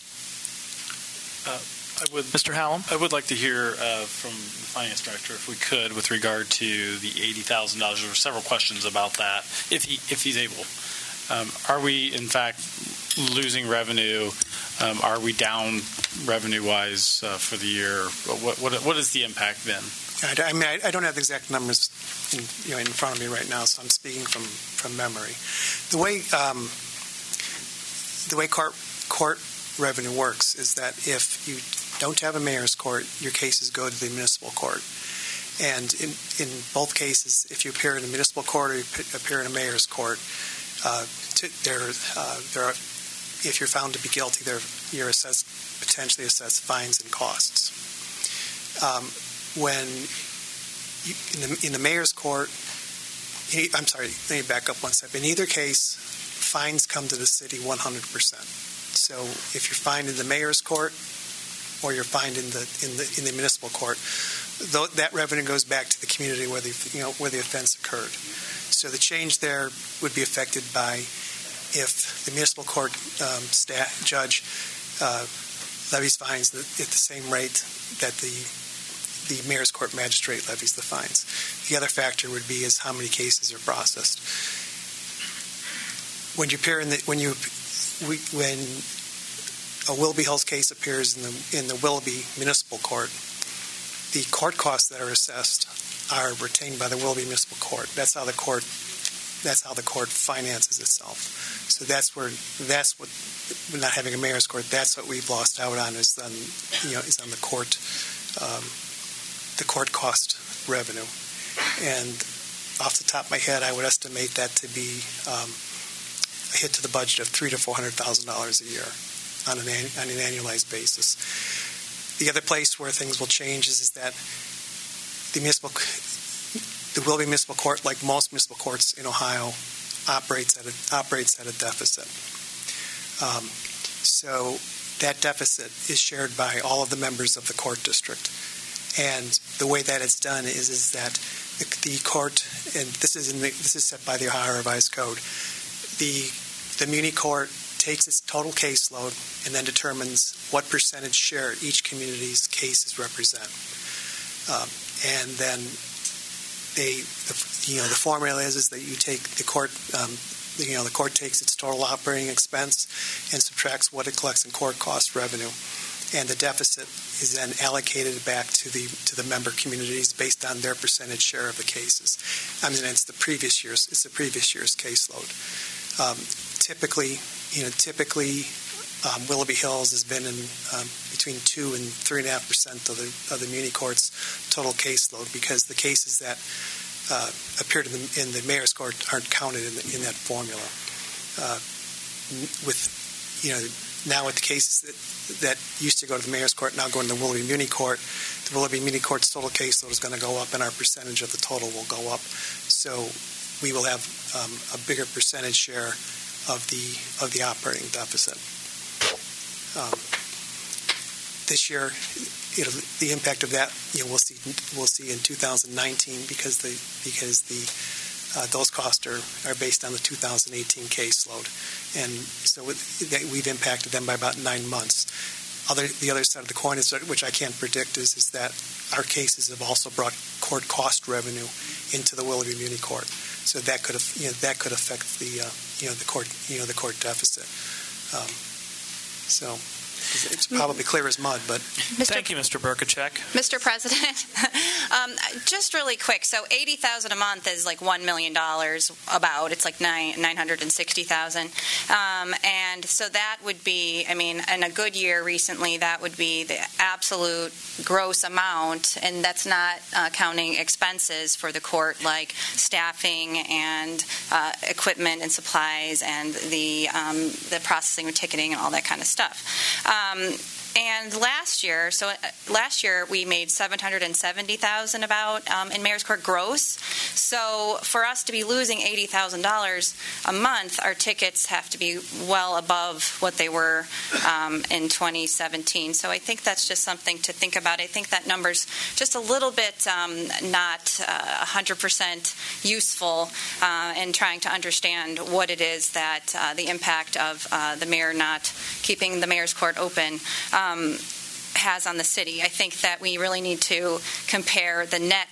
Mr. Hallam? I would like to hear from the finance director, if we could, with regard to the $80,000. There were several questions about that, if he's able. Are we, in fact, losing revenue? Are we down revenue-wise for the year? What is the impact then? I don't have the exact numbers in front of me right now, so I'm speaking from memory. The way court revenue works is that if you don't have a mayor's court, your cases go to the municipal court. And in both cases, if you appear in a municipal court or you appear in a mayor's court, if you're found to be guilty, you're potentially assessed fines and costs. When in the mayor's court, I'm sorry, let me back up one step. In either case, fines come to the city 100%. So if you're fined in the mayor's court or you're fined in the municipal court, that revenue goes back to the community where the offense occurred. So the change there would be affected by if the municipal court judge levies fines at the same rate that the mayor's court magistrate levies the fines. The other factor would be is how many cases are processed. When a Willoughby Hills case appears in the Willoughby Municipal Court, the court costs that are assessed are retained by the Willoughby Municipal Court. That's how the court finances itself. So that's what not having a mayor's court. That's what we've lost out on is on the court cost revenue. And off the top of my head, I would estimate that to be a hit to the budget of $300,000 to $400,000 a year on an annualized basis. The other place where things will change is that the Willoughby Municipal Court, like most municipal courts in Ohio, operates at a deficit. So that deficit is shared by all of the members of the court district. And the way that it's done is that the court, and this is set by the Ohio Revised Code, the muni court takes its total caseload and then determines what percentage share each community's cases represent. And then the formula is that you take the court, the court takes its total operating expense and subtracts what it collects in court cost revenue, and the deficit is then allocated back to the member communities based on their percentage share of the cases. I mean, it's the previous year's caseload. Typically, Willoughby Hills has been in between 2 and 3.5% of the muni court's total caseload, because the cases that appeared in the mayor's court aren't counted in that formula. Now with the cases that used to go to the mayor's court now going to the Willoughby Muni Court, the Willoughby Muni Court's total caseload is going to go up, and our percentage of the total will go up. So we will have a bigger percentage share of the operating deficit. This year, the impact of that, we'll see in 2019 because those costs are based on the 2018 caseload, and so we've impacted them by about 9 months. The other side of the coin is, which I can't predict, is that our cases have also brought court cost revenue into the Willoughby Muni Court, so that could affect the court deficit. So it's probably clear as mud, but thank you, Mr. Burkacek. Mr. President, just really quick. So $80,000 a month is like $1 million. It's like $960,000, and so that would be, in a good year recently, that would be the absolute gross amount, and that's not counting expenses for the court like staffing and equipment and supplies and the processing and ticketing and all that kind of stuff. And last year we made $770,000 about in Mayor's Court gross. So for us to be losing $80,000 a month, our tickets have to be well above what they were in 2017. So I think that's just something to think about. I think that number's just a little bit not 100% useful in trying to understand what it is that the impact of the mayor not keeping the Mayor's Court open has on the city. I think that we really need to compare the net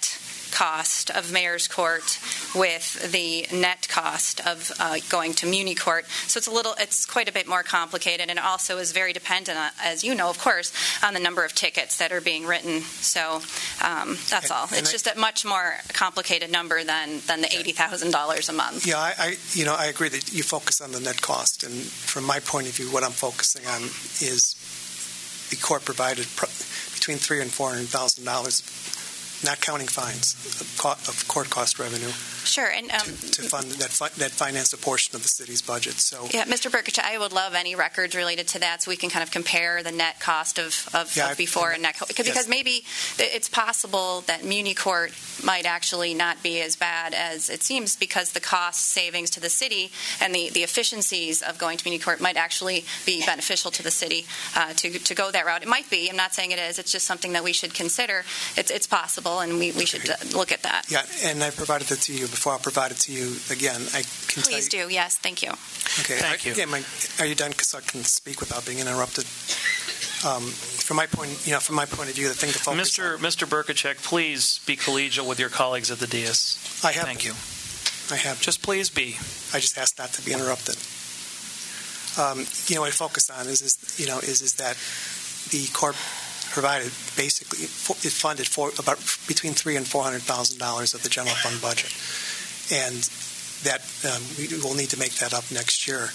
cost of Mayor's Court with the net cost of going to Muni Court. So it's quite a bit more complicated, and it also is very dependent, as you know, of course, on the number of tickets that are being written. So that's all. It's just a much more complicated number than the $80,000 a month. Yeah, I agree that you focus on the net cost, and from my point of view, what I'm focusing on is the court provided between $300,000 and $400,000, not counting fines, of court cost revenue. Sure, and to fund that finance a portion of the city's budget. So yeah, Mr. Burkich, I would love any records related to that, so we can kind of compare the net cost of before and net, because maybe it's possible that Muni Court might actually not be as bad as it seems, because the cost savings to the city and the efficiencies of going to Muni Court might actually be beneficial to the city to go that route. It might be. I'm not saying it is. It's just something that we should consider. It's possible, and we should look at that. Yeah, and I provided it to you before. I'll provide it to you again. I can Please do. Yes, thank you. Okay. Thank you. Yeah, are you done? Because I can speak without being interrupted. From my point of view, the thing to focus on. Mr. Burkacek, please be collegial with your colleagues at the dais. I have. Thank you. I have. Just please be. I just asked not to be interrupted. What I focus on is that the court provided basically it funded for about between $300,000 and $400,000 of the general fund budget, and that we will need to make that up next year.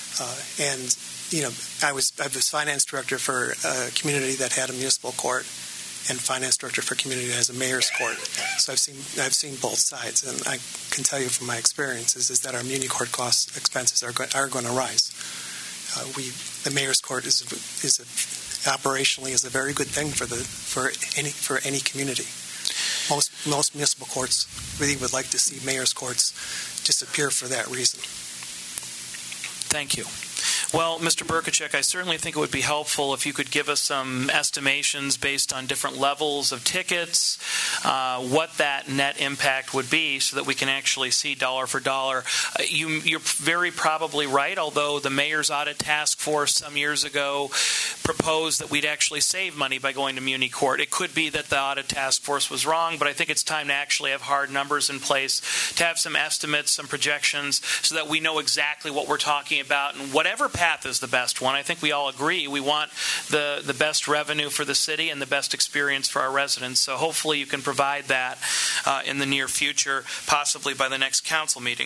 I was finance director for a community that had a municipal court, and finance director for a community that has a mayor's court. So I've seen both sides, and I can tell you from my experiences is that our Muni Court cost expenses are going to rise. The mayor's court is operationally is a very good thing for any community. Most municipal courts really would like to see mayor's courts disappear for that reason. Thank you. Well, Mr. Burkacek, I certainly think it would be helpful if you could give us some estimations based on different levels of tickets, what that net impact would be, so that we can actually see dollar for dollar. You're very probably right, although the Mayor's Audit Task Force some years ago proposed that we'd actually save money by going to Muni Court. It could be that the Audit Task Force was wrong, but I think it's time to actually have hard numbers in place, to have some estimates, some projections, so that we know exactly what we're talking about, and whatever path is the best one. I think we all agree we want the best revenue for the city and the best experience for our residents. So hopefully you can provide that in the near future, possibly by the next council meeting.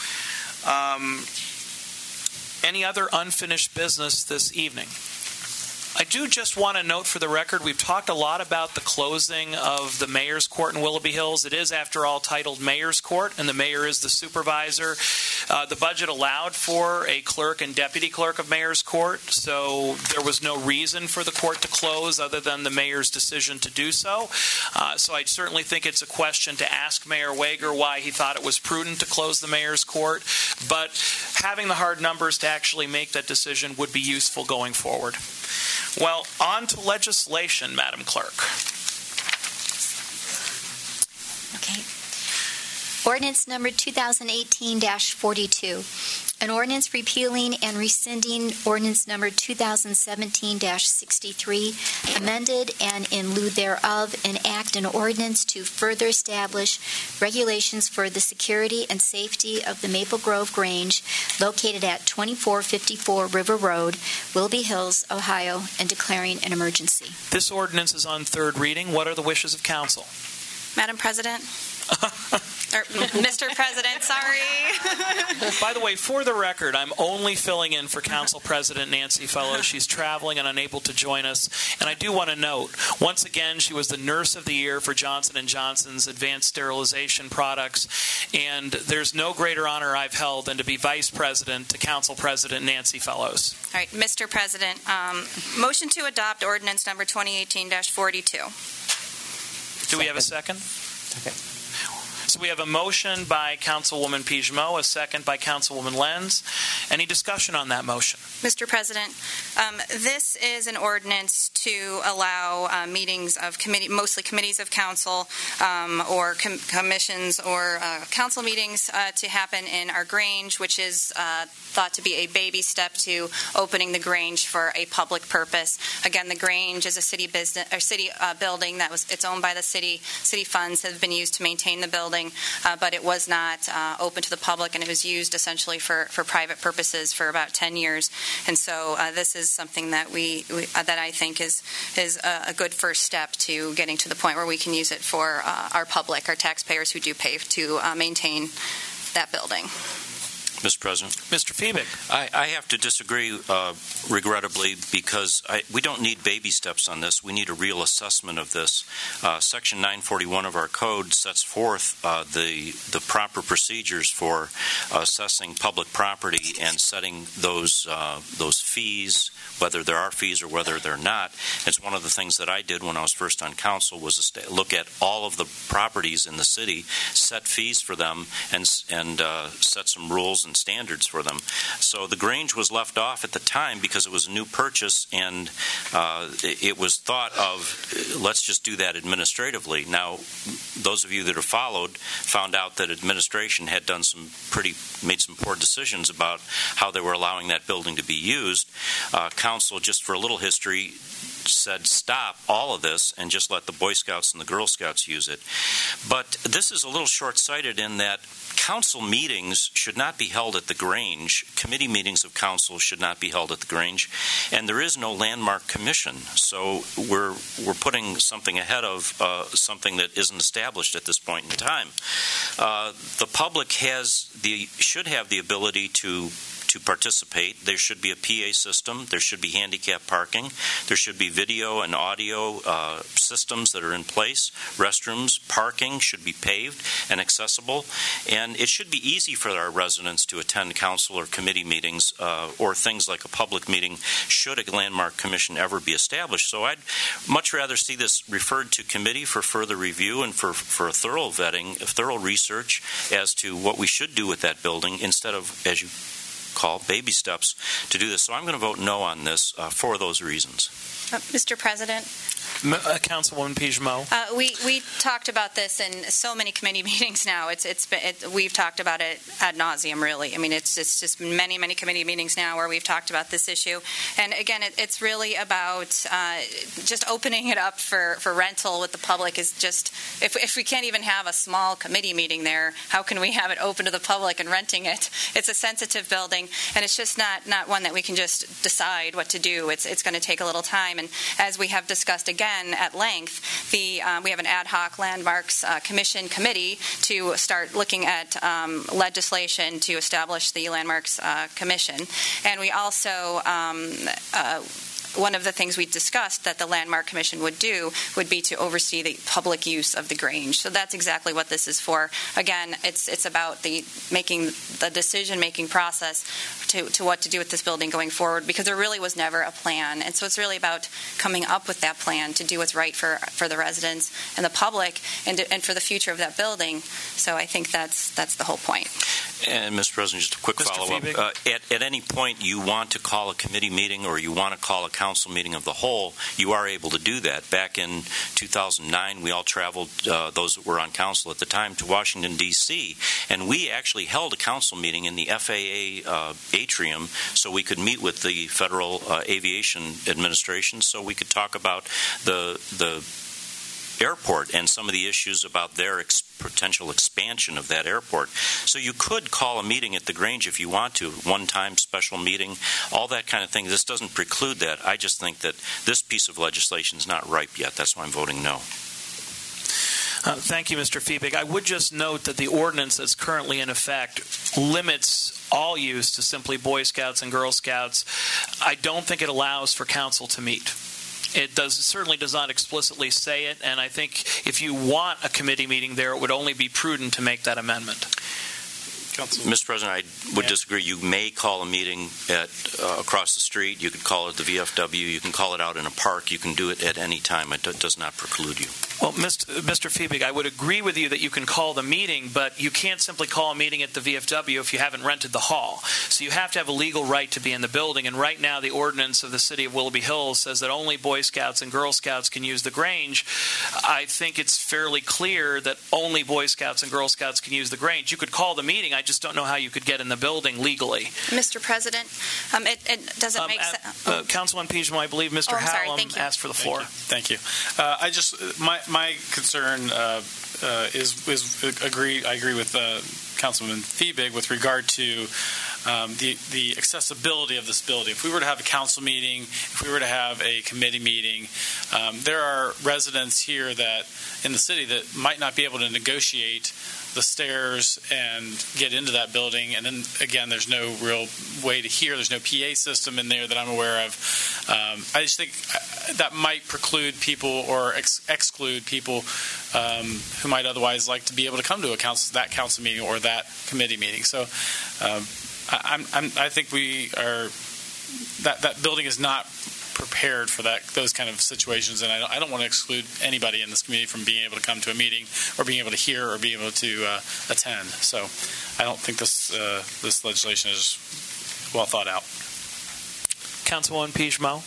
Any other unfinished business this evening? I do just want to note for the record, we've talked a lot about the closing of the Mayor's Court in Willoughby Hills. It is, after all, titled Mayor's Court, and the mayor is the supervisor. The budget allowed for a clerk and deputy clerk of Mayor's Court, so there was no reason for the court to close other than the mayor's decision to do so. So I certainly think it's a question to ask Mayor Wager why he thought it was prudent to close the Mayor's Court, but having the hard numbers to actually make that decision would be useful going forward. Well, on to legislation, Madam Clerk. Okay. Ordinance number 2018-42. An ordinance repealing and rescinding ordinance number 2017-63, amended and in lieu thereof enact an ordinance to further establish regulations for the security and safety of the Maple Grove Grange located at 2454 River Road, Willoughby Hills, Ohio, and declaring an emergency. This ordinance is on third reading. What are the wishes of council? Madam President? Mr. President, sorry. By the way, for the record, I'm only filling in for Council President Nancy Fellows. She's traveling and unable to join us. And I do want to note, once again, she was the Nurse of the Year for Johnson & Johnson's advanced sterilization products. And there's no greater honor I've held than to be Vice President to Council President Nancy Fellows. All right, Mr. President, motion to adopt ordinance number 2018-42. Do we have a second? Okay. So we have a motion by Councilwoman Pijemot, a second by Councilwoman Lenz. Any discussion on that motion? Mr. President, this is an ordinance to allow meetings of committee, mostly committees of council or commissions or council meetings to happen in our Grange, which is thought to be a baby step to opening the Grange for a public purpose. Again, the Grange is a city business or city building that it's owned by the city. City funds have been used to maintain the building, but it was not open to the public, and it was used essentially for private purposes for about 10 years. And so this is something that that I think is a good first step to getting to the point where we can use it for our public, our taxpayers who do pay to maintain that building. Mr. President. Mr. Fiebig. I have to disagree, regrettably, because we don't need baby steps on this. We need a real assessment of this. Section 941 of our code sets forth the proper procedures for assessing public property and setting those fees, whether there are fees or whether they're not. It's one of the things that I did when I was first on council was look at all of the properties in the city, set fees for them, and set some rules and standards for them. So the Grange was left off at the time because it was a new purchase, and it was thought of, let's just do that administratively. Now, those of you that have found out that administration had made some poor decisions about how they were allowing that building to be used. Council, just for a little history, said stop all of this and just let the Boy Scouts and the Girl Scouts use it. But this is a little short-sighted in that council meetings should not be held at the Grange. Committee meetings of council should not be held at the Grange. And there is no landmark commission. So we're putting something ahead of something that isn't established at this point in time. The public should have the ability to participate. There should be a PA system. There should be handicap parking. There should be video and audio systems that are in place. Restrooms, parking should be paved and accessible. And it should be easy for our residents to attend council or committee meetings or things like a public meeting should a landmark commission ever be established. So I'd much rather see this referred to committee for further review and for a thorough vetting, a thorough research as to what we should do with that building instead of, as you call, baby steps to do this. So I'm going to vote no on this for those reasons. Mr. President? Councilwoman Pijemot. We talked about this in so many committee meetings now. We've talked about it ad nauseum, really. I mean, it's just many committee meetings now where we've talked about this issue. And again, it's really about just opening it up for rental with the public. Is just if we can't even have a small committee meeting there, how can we have it open to the public and renting it? It's a sensitive building, and it's just not one that we can just decide what to do. It's going to take a little time. And as we have discussed again at length, we have an ad hoc landmarks commission committee to start looking at legislation to establish the landmarks commission. And we also one of the things we discussed that the Landmark Commission would do would be to oversee the public use of the Grange. So that's exactly what this is for. Again, it's about making the decision-making process to what to do with this building going forward, because there really was never a plan. And so it's really about coming up with that plan to do what's right for the residents and the public and for the future of that building. So I think that's the whole point. And, Mr. President, just a quick follow-up. At any point you want to call a committee meeting or you want to call a council meeting of the whole, you are able to do that. Back in 2009, we all traveled, those that were on council at the time, to Washington, D.C., and we actually held a council meeting in the FAA atrium so we could meet with the Federal Aviation Administration so we could talk about the airport and some of the issues about their potential expansion of that airport. So you could call a meeting at the Grange if you want to, one-time special meeting, all that kind of thing. This doesn't preclude that. I just think that this piece of legislation is not ripe yet. That's why I'm voting no. Thank you, Mr. Fiebig. I would just note that the ordinance that's currently in effect limits all use to simply Boy Scouts and Girl Scouts. I don't think it allows for council to meet. It certainly does not explicitly say it, and I think if you want a committee meeting there, it would only be prudent to make that amendment. Mr. President, I would disagree. You may call a meeting across the street. You could call it the VFW. You can call it out in a park. You can do it at any time. It does not preclude you. Well, Mr. Fiebig, I would agree with you that you can call the meeting, but you can't simply call a meeting at the VFW if you haven't rented the hall. So you have to have a legal right to be in the building, and right now the ordinance of the City of Willoughby Hills says that only Boy Scouts and Girl Scouts can use the Grange. I think it's fairly clear that only Boy Scouts and Girl Scouts can use the Grange. You could call the meeting, I just don't know how you could get in the building legally. Mr. President, it doesn't make sense. Councilman Pijmo, I believe Mr. Hallam asked for the floor. Thank you. My concern is I agree with Councilman Fiebig with regard to the accessibility of this building. If we were to have a council meeting, if we were to have a committee meeting, there are residents here that in the city that might not be able to negotiate the stairs and get into that building. And then again, there's no real way to hear. There's no PA system in there that I'm aware of. I just think that might preclude people or exclude people who might otherwise like to be able to come to that council meeting or that committee meeting. So I think that building is not prepared for those kind of situations, and I don't want to exclude anybody in this community from being able to come to a meeting or being able to hear or being able to attend. So I don't think this legislation is well thought out. Councilwoman Pijmo.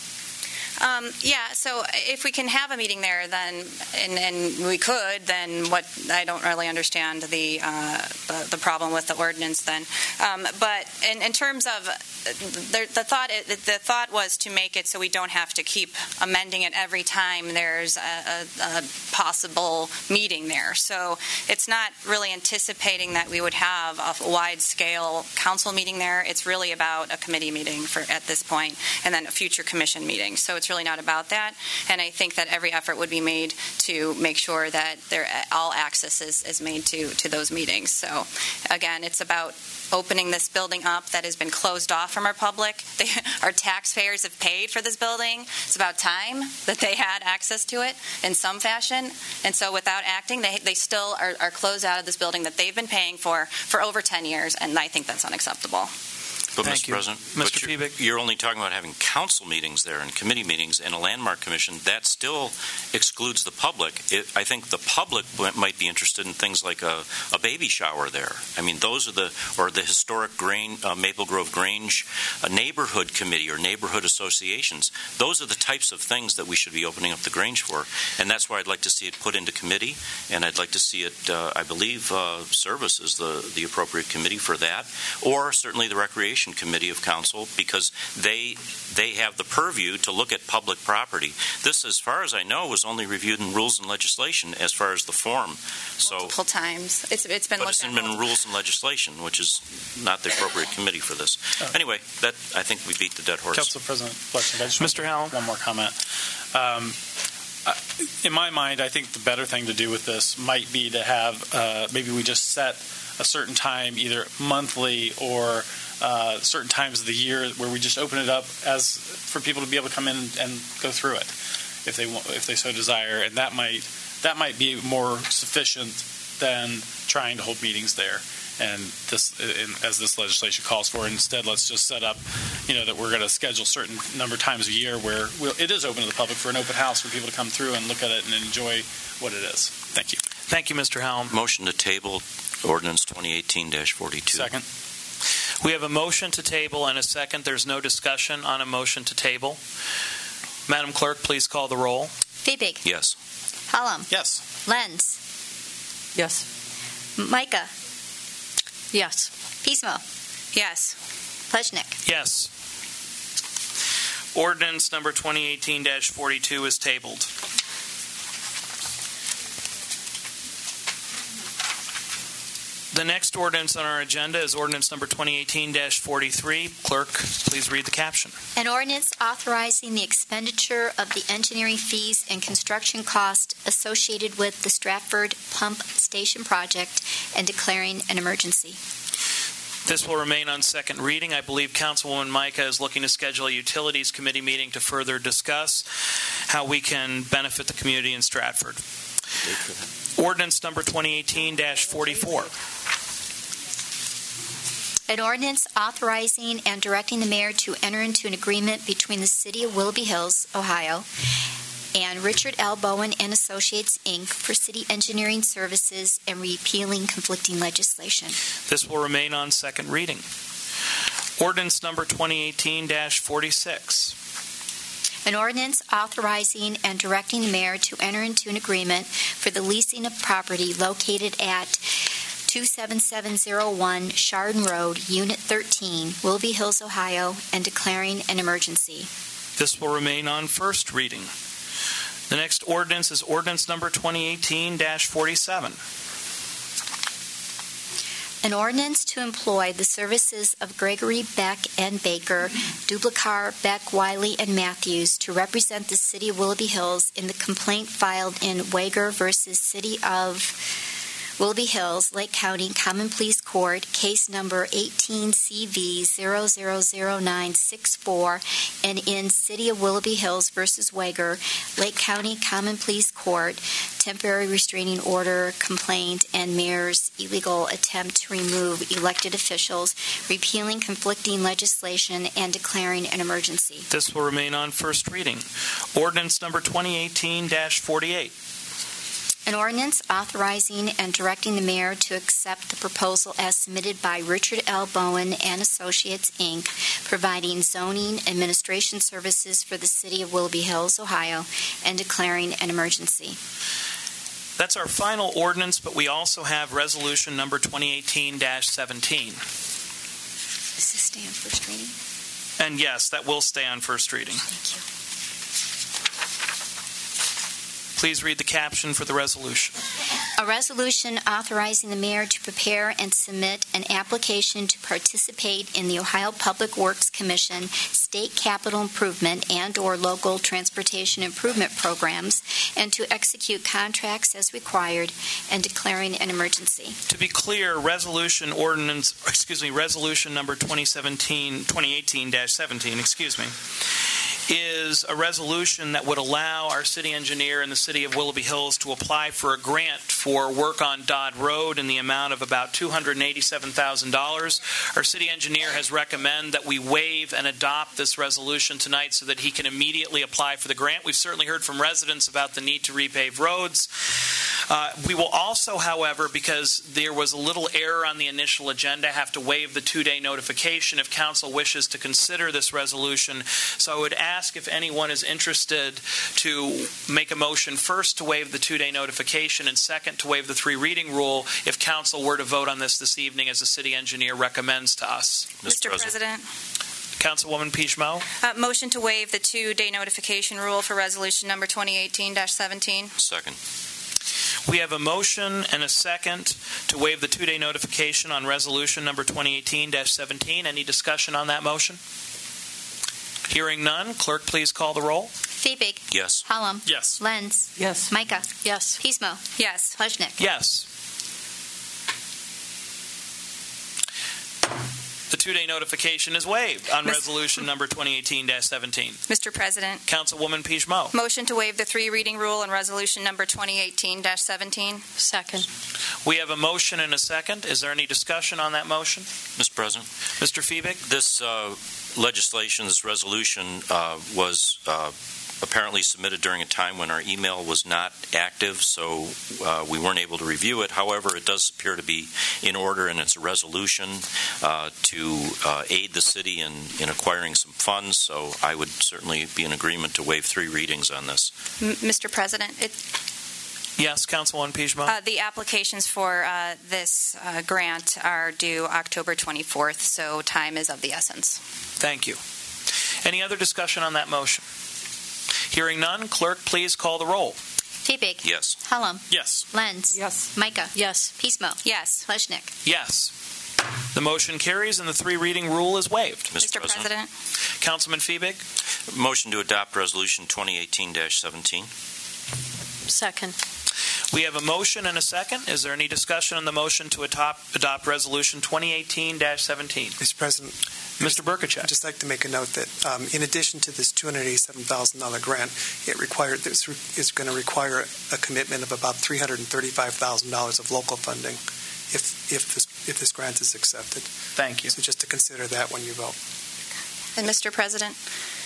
So if we can have a meeting there, then and we could, then what? I don't really understand the problem with the ordinance then. But in terms of the thought was to make it so we don't have to keep amending it every time there's a possible meeting there. So it's not really anticipating that we would have a wide-scale council meeting there. It's really about a committee meeting at this point, and then a future commission meeting. So it's really not about that, and I think that every effort would be made to make sure that all access is made to those meetings. So again, it's about opening this building up that has been closed off from our public. Our taxpayers have paid for this building. It's about time that they had access to it in some fashion, and so without acting, they still are closed out of this building that they've been paying for over 10 years, and I think that's unacceptable. But, Mr. President, Mr. Fiebig, you're only talking about having council meetings there and committee meetings and a landmark commission. That still excludes the public. I think the public might be interested in things like a baby shower there. I mean, those are the historic Maple Grove Grange neighborhood committee or neighborhood associations. Those are the types of things that we should be opening up the Grange for. And that's why I'd like to see it put into committee, and I'd like to see it, I believe, Service is the appropriate committee for that, or certainly the Recreation Committee of Council, because they have the purview to look at public property. This, as far as I know, was only reviewed in rules and legislation as far as the form. Multiple times. It's been but looked it's been in rules and legislation, which is not the appropriate committee for this. Anyway, I think we beat the dead horse. Council President Fletcher, Mr. Hallam. One more comment. In my mind, I think the better thing to do with this might be to have maybe we just set a certain time, either monthly or certain times of the year, where we just open it up as for people to be able to come in and go through it if they so desire, and that might be more sufficient than trying to hold meetings there. And as this legislation calls for, instead, let's just set up, that we're going to schedule certain number of times a year where it is open to the public for an open house for people to come through and look at it and enjoy what it is. Thank you. Thank you, Mr. Hallam. Motion to table ordinance 2018-42. Second. We have a motion to table and a second. There's no discussion on a motion to table. Madam Clerk, please call the roll. Fiebig. Yes. Hallam. Yes. Lenz. Yes. Micah. Yes. Pijmo. Yes. Pleshnik. Yes. Ordinance number 2018-42 is tabled. The next ordinance on our agenda is ordinance number 2018-43. Clerk, please read the caption. An ordinance authorizing the expenditure of the engineering fees and construction costs associated with the Stratford Pump Station project and declaring an emergency. This will remain on second reading. I believe Councilwoman Micah is looking to schedule a Utilities Committee meeting to further discuss how we can benefit the community in Stratford. Ordinance number 2018-44. An ordinance authorizing and directing the mayor to enter into an agreement between the City of Willoughby Hills, Ohio, and Richard L. Bowen and Associates, Inc. for city engineering services and repealing conflicting legislation. This will remain on second reading. Ordinance number 2018-46. An ordinance authorizing and directing the mayor to enter into an agreement for the leasing of property located at 27701 Chardon Road, Unit 13, Willoughby Hills, Ohio, and declaring an emergency. This will remain on first reading. The next ordinance is ordinance number 2018-47. An ordinance to employ the services of Gregory, Beck, and Baker, Dublicar, Beck, Wiley, and Matthews to represent the City of Willoughby Hills in the complaint filed in Wager versus City of Willoughby Hills, Lake County Common Pleas Court, case number 18CV000964, and in City of Willoughby Hills versus Wager, Lake County Common Pleas Court, temporary restraining order, complaint, and mayor's illegal attempt to remove elected officials, repealing conflicting legislation, and declaring an emergency. This will remain on first reading. Ordinance number 2018-48. An ordinance authorizing and directing the mayor to accept the proposal as submitted by Richard L. Bowen and Associates, Inc., providing zoning administration services for the City of Willoughby Hills, Ohio, and declaring an emergency. That's our final ordinance, but we also have resolution number 2018-17. Does this stay on first reading? And yes, that will stay on first reading. Thank you. Please read the caption for the resolution. A resolution authorizing the mayor to prepare and submit an application to participate in the Ohio Public Works Commission state capital improvement and/or local transportation improvement programs, and to execute contracts as required, and declaring an emergency. To be clear, resolution number 2018-17, is a resolution that would allow our city engineer in the City of Willoughby Hills to apply for a grant for work on Dodd Road in the amount of about $287,000. Our city engineer has recommended that we waive and adopt this resolution tonight so that he can immediately apply for the grant. We've certainly heard from residents about the need to repave roads. We will also, however, because there was a little error on the initial agenda, have to waive the 2-day notification if council wishes to consider this resolution. So I would ask if anyone is interested to make a motion first to waive the 2-day notification and second to waive the 3-reading rule if council were to vote on this evening as the city engineer recommends to us. Mr. President. Councilwoman Pishmo. Motion to waive the 2-day notification rule for resolution number 2018-17. Second. We have a motion and a second to waive the 2-day notification on resolution number 2018-17. Any discussion on that motion? Hearing none, clerk, please call the roll. Fiebig. Yes. Hallam. Yes. Lenz. Yes. Micah. Yes. Pismo. Yes. Pleshnik. Yes. The 2-day notification is waived on resolution number 2018-17. Mr. President. Councilwoman Pishmo. Motion to waive the 3-reading rule on resolution number 2018-17. Second. We have a motion and a second. Is there any discussion on that motion? Mr. President. Mr. Fiebig? This legislation, this resolution was apparently submitted during a time when our email was not active, so we weren't able to review it. However, it does appear to be in order, and it's a resolution to aid the city in acquiring some funds, so I would certainly be in agreement to waive 3 readings on this. Mr. President, Yes, Councilwoman Pishmo. the applications for this grant are due October 24th, so time is of the essence. Thank you. Any other discussion on that motion? Hearing none, clerk, please call the roll. Fiebig. Yes. Hallam. Yes. Lenz. Yes. Micah. Yes. Pismo. Yes. Pleshnik. Yes. The motion carries and the 3-reading rule is waived. Mr. President. Councilman Fiebig. Motion to adopt resolution 2018-17. Second. We have a motion and a second. Is there any discussion on the motion to adopt resolution 2018-17? Mr. President, Mr. Burkachek. I'd just like to make a note that in addition to this $287,000 grant, this is going to require a commitment of about $335,000 of local funding if this grant is accepted. Thank you. So just to consider that when you vote. And Mr. President,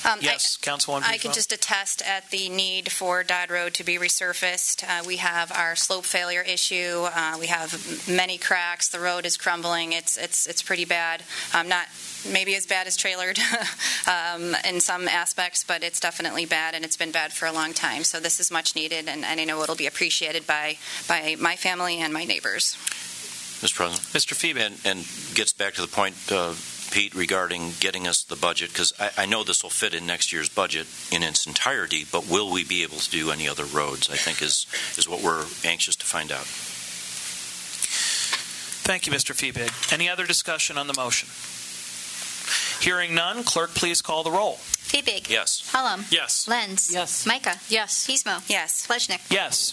Yes, Councilwoman I can Peachmo? just attest at the need for Dodd Road to be resurfaced. We have our slope failure issue. We have many cracks. The road is crumbling. It's pretty bad. Not maybe as bad as trailered in some aspects, but it's definitely bad, and it's been bad for a long time. So this is much needed, and I know it'll be appreciated by my family and my neighbors. Mr. President. Mr. Feeman. And gets back to the point, Pete, regarding getting us the budget, because I know this will fit in next year's budget in its entirety, but will we be able to do any other roads, I think is what we're anxious to find out. Thank you, Mr. Feebig. Any other discussion on the motion? Hearing none, clerk, please call the roll. Feebig. Yes. Hullum. Yes. Lenz. Yes. Micah. Yes. Peasmo. Yes. Pleshnik. Yes.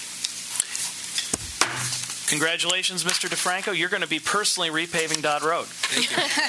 Congratulations, Mr. DeFranco. You're going to be personally repaving Dodd Road. Thank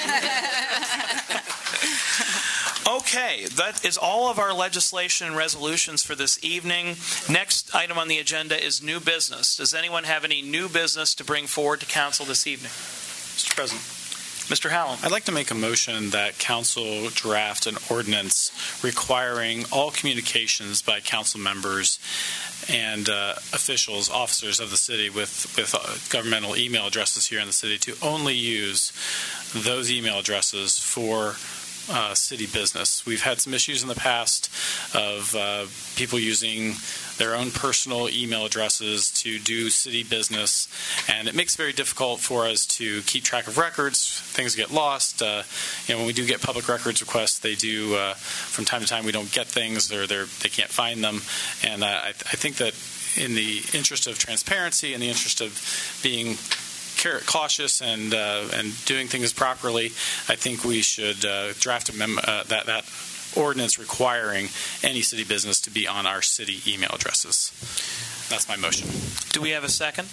you. Okay, that is all of our legislation and resolutions for this evening. Next item on the agenda is new business. Does anyone have any new business to bring forward to council this evening? Mr. President. Mr. Hallam. I'd like to make a motion that council draft an ordinance requiring all communications by council members and officials, officers of the city with governmental email addresses here in the city to only use those email addresses for city business. We've had some issues in the past of people using their own personal email addresses to do city business, and it makes it very difficult for us to keep track of records. Things get lost. When we do get public records requests, they do from time to time we don't get things, or they can't find them, and I think that in the interest of transparency, in the interest of being cautious and doing things properly, I think we should draft that ordinance requiring any city business to be on our city email addresses. That's my motion. Do we have a second?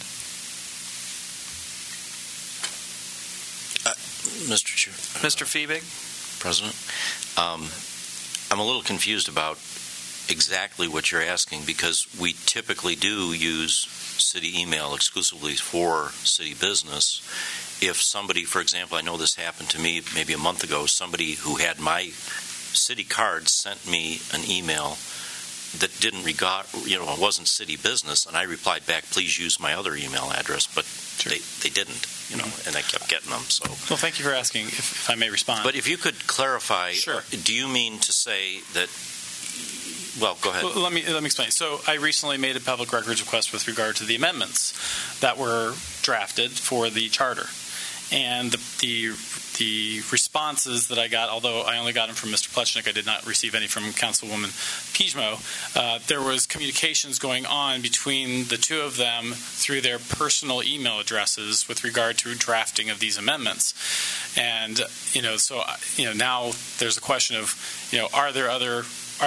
Mr. Chair. Mr. Feebig? President, I'm a little confused about exactly what you're asking, because we typically do use city email exclusively for city business. If somebody, for example, I know this happened to me maybe a month ago, somebody who had my city card sent me an email that didn't regard, it wasn't city business, and I replied back, please use my other email address, but sure. they didn't, and I kept getting them. So, well, thank you for asking, if I may respond. But if you could clarify, sure. Do you mean to say that? Well, go ahead. Well, let me explain. So I recently made a public records request with regard to the amendments that were drafted for the charter, and the responses that I got, although I only got them from Mr. Pleshnik, I did not receive any from Councilwoman Peasmo. There was communications going on between the two of them through their personal email addresses with regard to drafting of these amendments. And now there's a question of are there other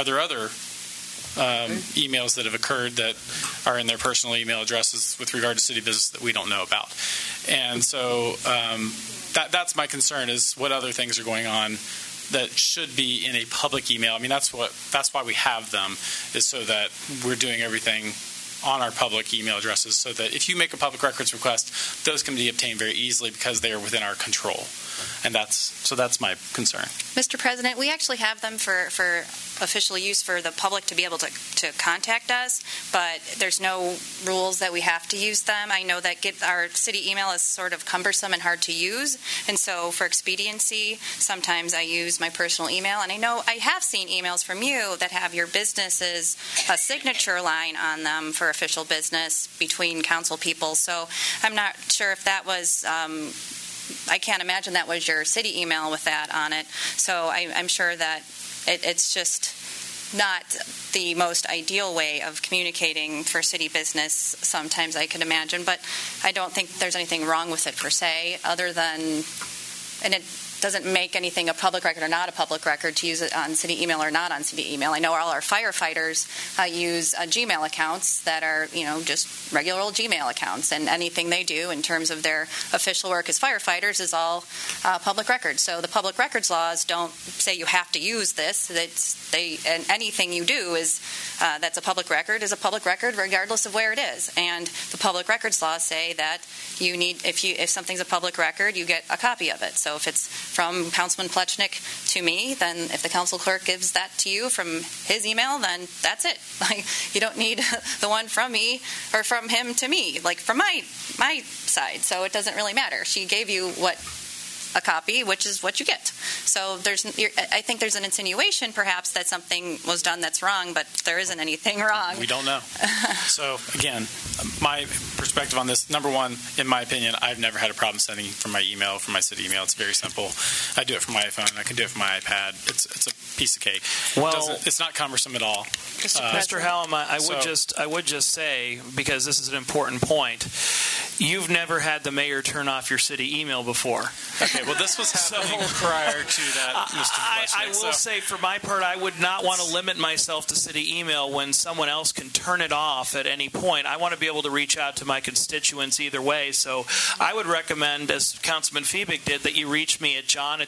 emails that have occurred that are in their personal email addresses with regard to city business that we don't know about. And so that's my concern, is what other things are going on that should be in a public email. I mean, that's why we have them, is so that we're doing everything on our public email addresses, so that if you make a public records request, those can be obtained very easily because they are within our control. And that's my concern. Mr. President, we actually have them for official use for the public to be able to contact us, but there's no rules that we have to use them. I know that our city email is sort of cumbersome and hard to use, and so for expediency, sometimes I use my personal email. And I know I have seen emails from you that have your business's signature line on them for official business between council people. So I'm not sure if that was I can't imagine that was your city email with that on it. So I'm sure that it's just not the most ideal way of communicating for city business, sometimes I could imagine. But I don't think there's anything wrong with it per se, other than, and it doesn't make anything a public record or not a public record to use it on city email or not on city email. I know all our firefighters use Gmail accounts that are, just regular old Gmail accounts, and anything they do in terms of their official work as firefighters is all public records. So the public records laws don't say you have to use this. And anything you do is that's a public record is a public record regardless of where it is. And the public records laws say that you need, if something's a public record, you get a copy of it. So if it's from Councilman Plechnik to me, then if the council clerk gives that to you from his email, then that's it. Like, you don't need the one from me or from him to me, like from my side. So it doesn't really matter. She gave you a copy, which is what you get. So I think there's an insinuation perhaps that something was done that's wrong, but there isn't anything wrong. We don't know. So again, my perspective on this, number one, in my opinion, I've never had a problem sending from my email, from my city email. It's very simple. I do it from my iPhone. I can do it from my iPad. It's a piece of cake. Well, it's not cumbersome at all. Mr. Hallam, I would just say, because this is an important point, you've never had the mayor turn off your city email before. Okay, well, this was happening prior to that, Mr. Plechnik. I will say, for my part, I would not want to limit myself to city email when someone else can turn it off at any point. I want to be able to reach out to my constituents either way. So I would recommend, as Councilman Fiebig did, that you reach me at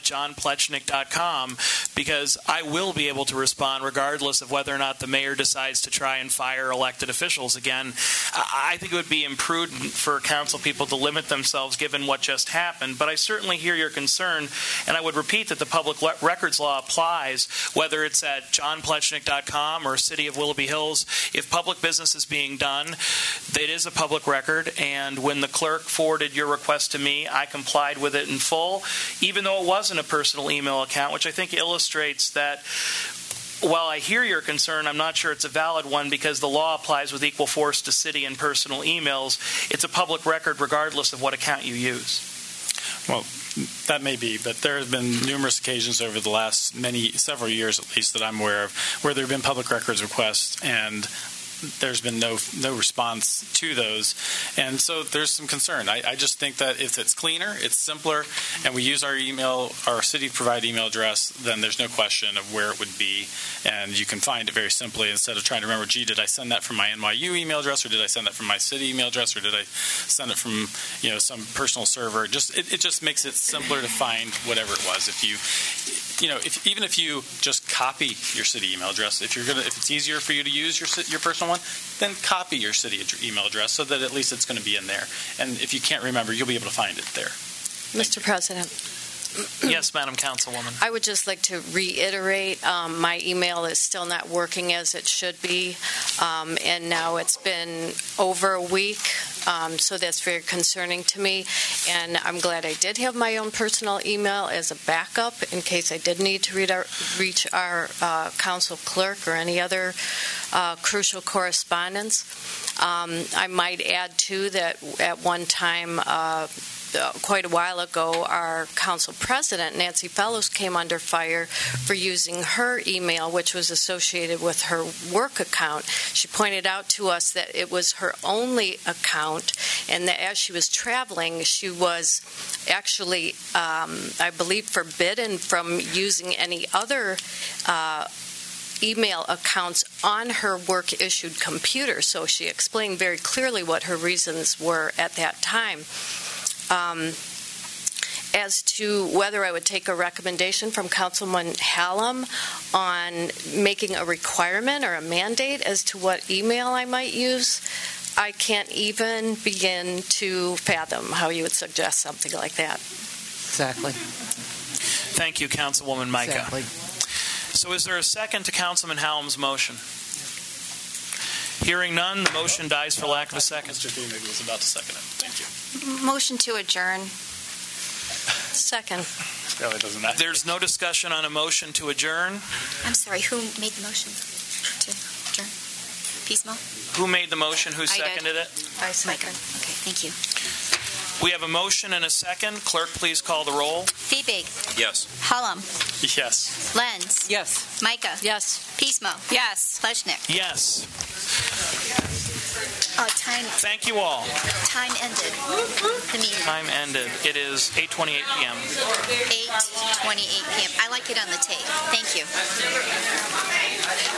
john@johnplechnik.com, because I will be able to respond regardless of whether or not the mayor decides to try and fire elected officials again. I think it would be imprudent for council people to limit themselves given what just happened, but I certainly hear your concern, and I would repeat that the public records law applies whether it's at johnplechnik.com or City of Willoughby Hills. If public business is being done, it is a public record, and when the clerk forwarded your request to me, I complied with it in full, even though it wasn't a personal email account, which I think illustrates that while I hear your concern, I'm not sure it's a valid one, because the law applies with equal force to city and personal emails. It's a public record regardless of what account you use. Well, that may be, but there have been numerous occasions over the last several years at least that I'm aware of where there have been public records requests and there's been no response to those, and so there's some concern. I just think that if it's cleaner, it's simpler, and we use our email, our city-provided email address, then there's no question of where it would be, and you can find it very simply instead of trying to remember, gee, did I send that from my NYU email address, or did I send that from my city email address, or did I send it from some personal server? It just makes it simpler to find whatever it was. Even if you just copy your city email address, if it's easier for you to use your personal one, then copy your city email address so that at least it's going to be in there. And if you can't remember, you'll be able to find it there. Mr. President. Yes, Madam Councilwoman. I would just like to reiterate, my email is still not working as it should be, and now it's been over a week, so that's very concerning to me, and I'm glad I did have my own personal email as a backup in case I did need to reach our council clerk or any other crucial correspondence. I might add, too, that at one time, quite a while ago, our council president, Nancy Fellows, came under fire for using her email, which was associated with her work account. She pointed out to us that it was her only account, and that as she was traveling, she was actually, I believe, forbidden from using any other email accounts on her work-issued computer. So she explained very clearly what her reasons were at that time. As to whether I would take a recommendation from Councilman Hallam on making a requirement or a mandate as to what email I might use, I can't even begin to fathom how you would suggest something like that. Exactly. Thank you, Councilwoman Micah. Exactly. So is there a second to Councilman Hallam's motion? Hearing none, the motion dies for lack of a second. Mr. Fiebig was about to second it. Thank you. Motion to adjourn. Second. Really doesn't matter. There's no discussion on a motion to adjourn. I'm sorry, who made the motion to adjourn? Piecemeal? Who made the motion? Who I seconded did. it? I second. Okay, thank you. We have a motion and a second. Clerk, please call the roll. Fiebig. Yes. Hallam. Yes. Lenz. Yes. Micah. Yes. Piecemeal. Yes. Plechnik. Yes. Thank you all. Time ended. The meeting. Time ended. It is 8:28 p.m. 8:28 p.m. I like it on the tape. Thank you.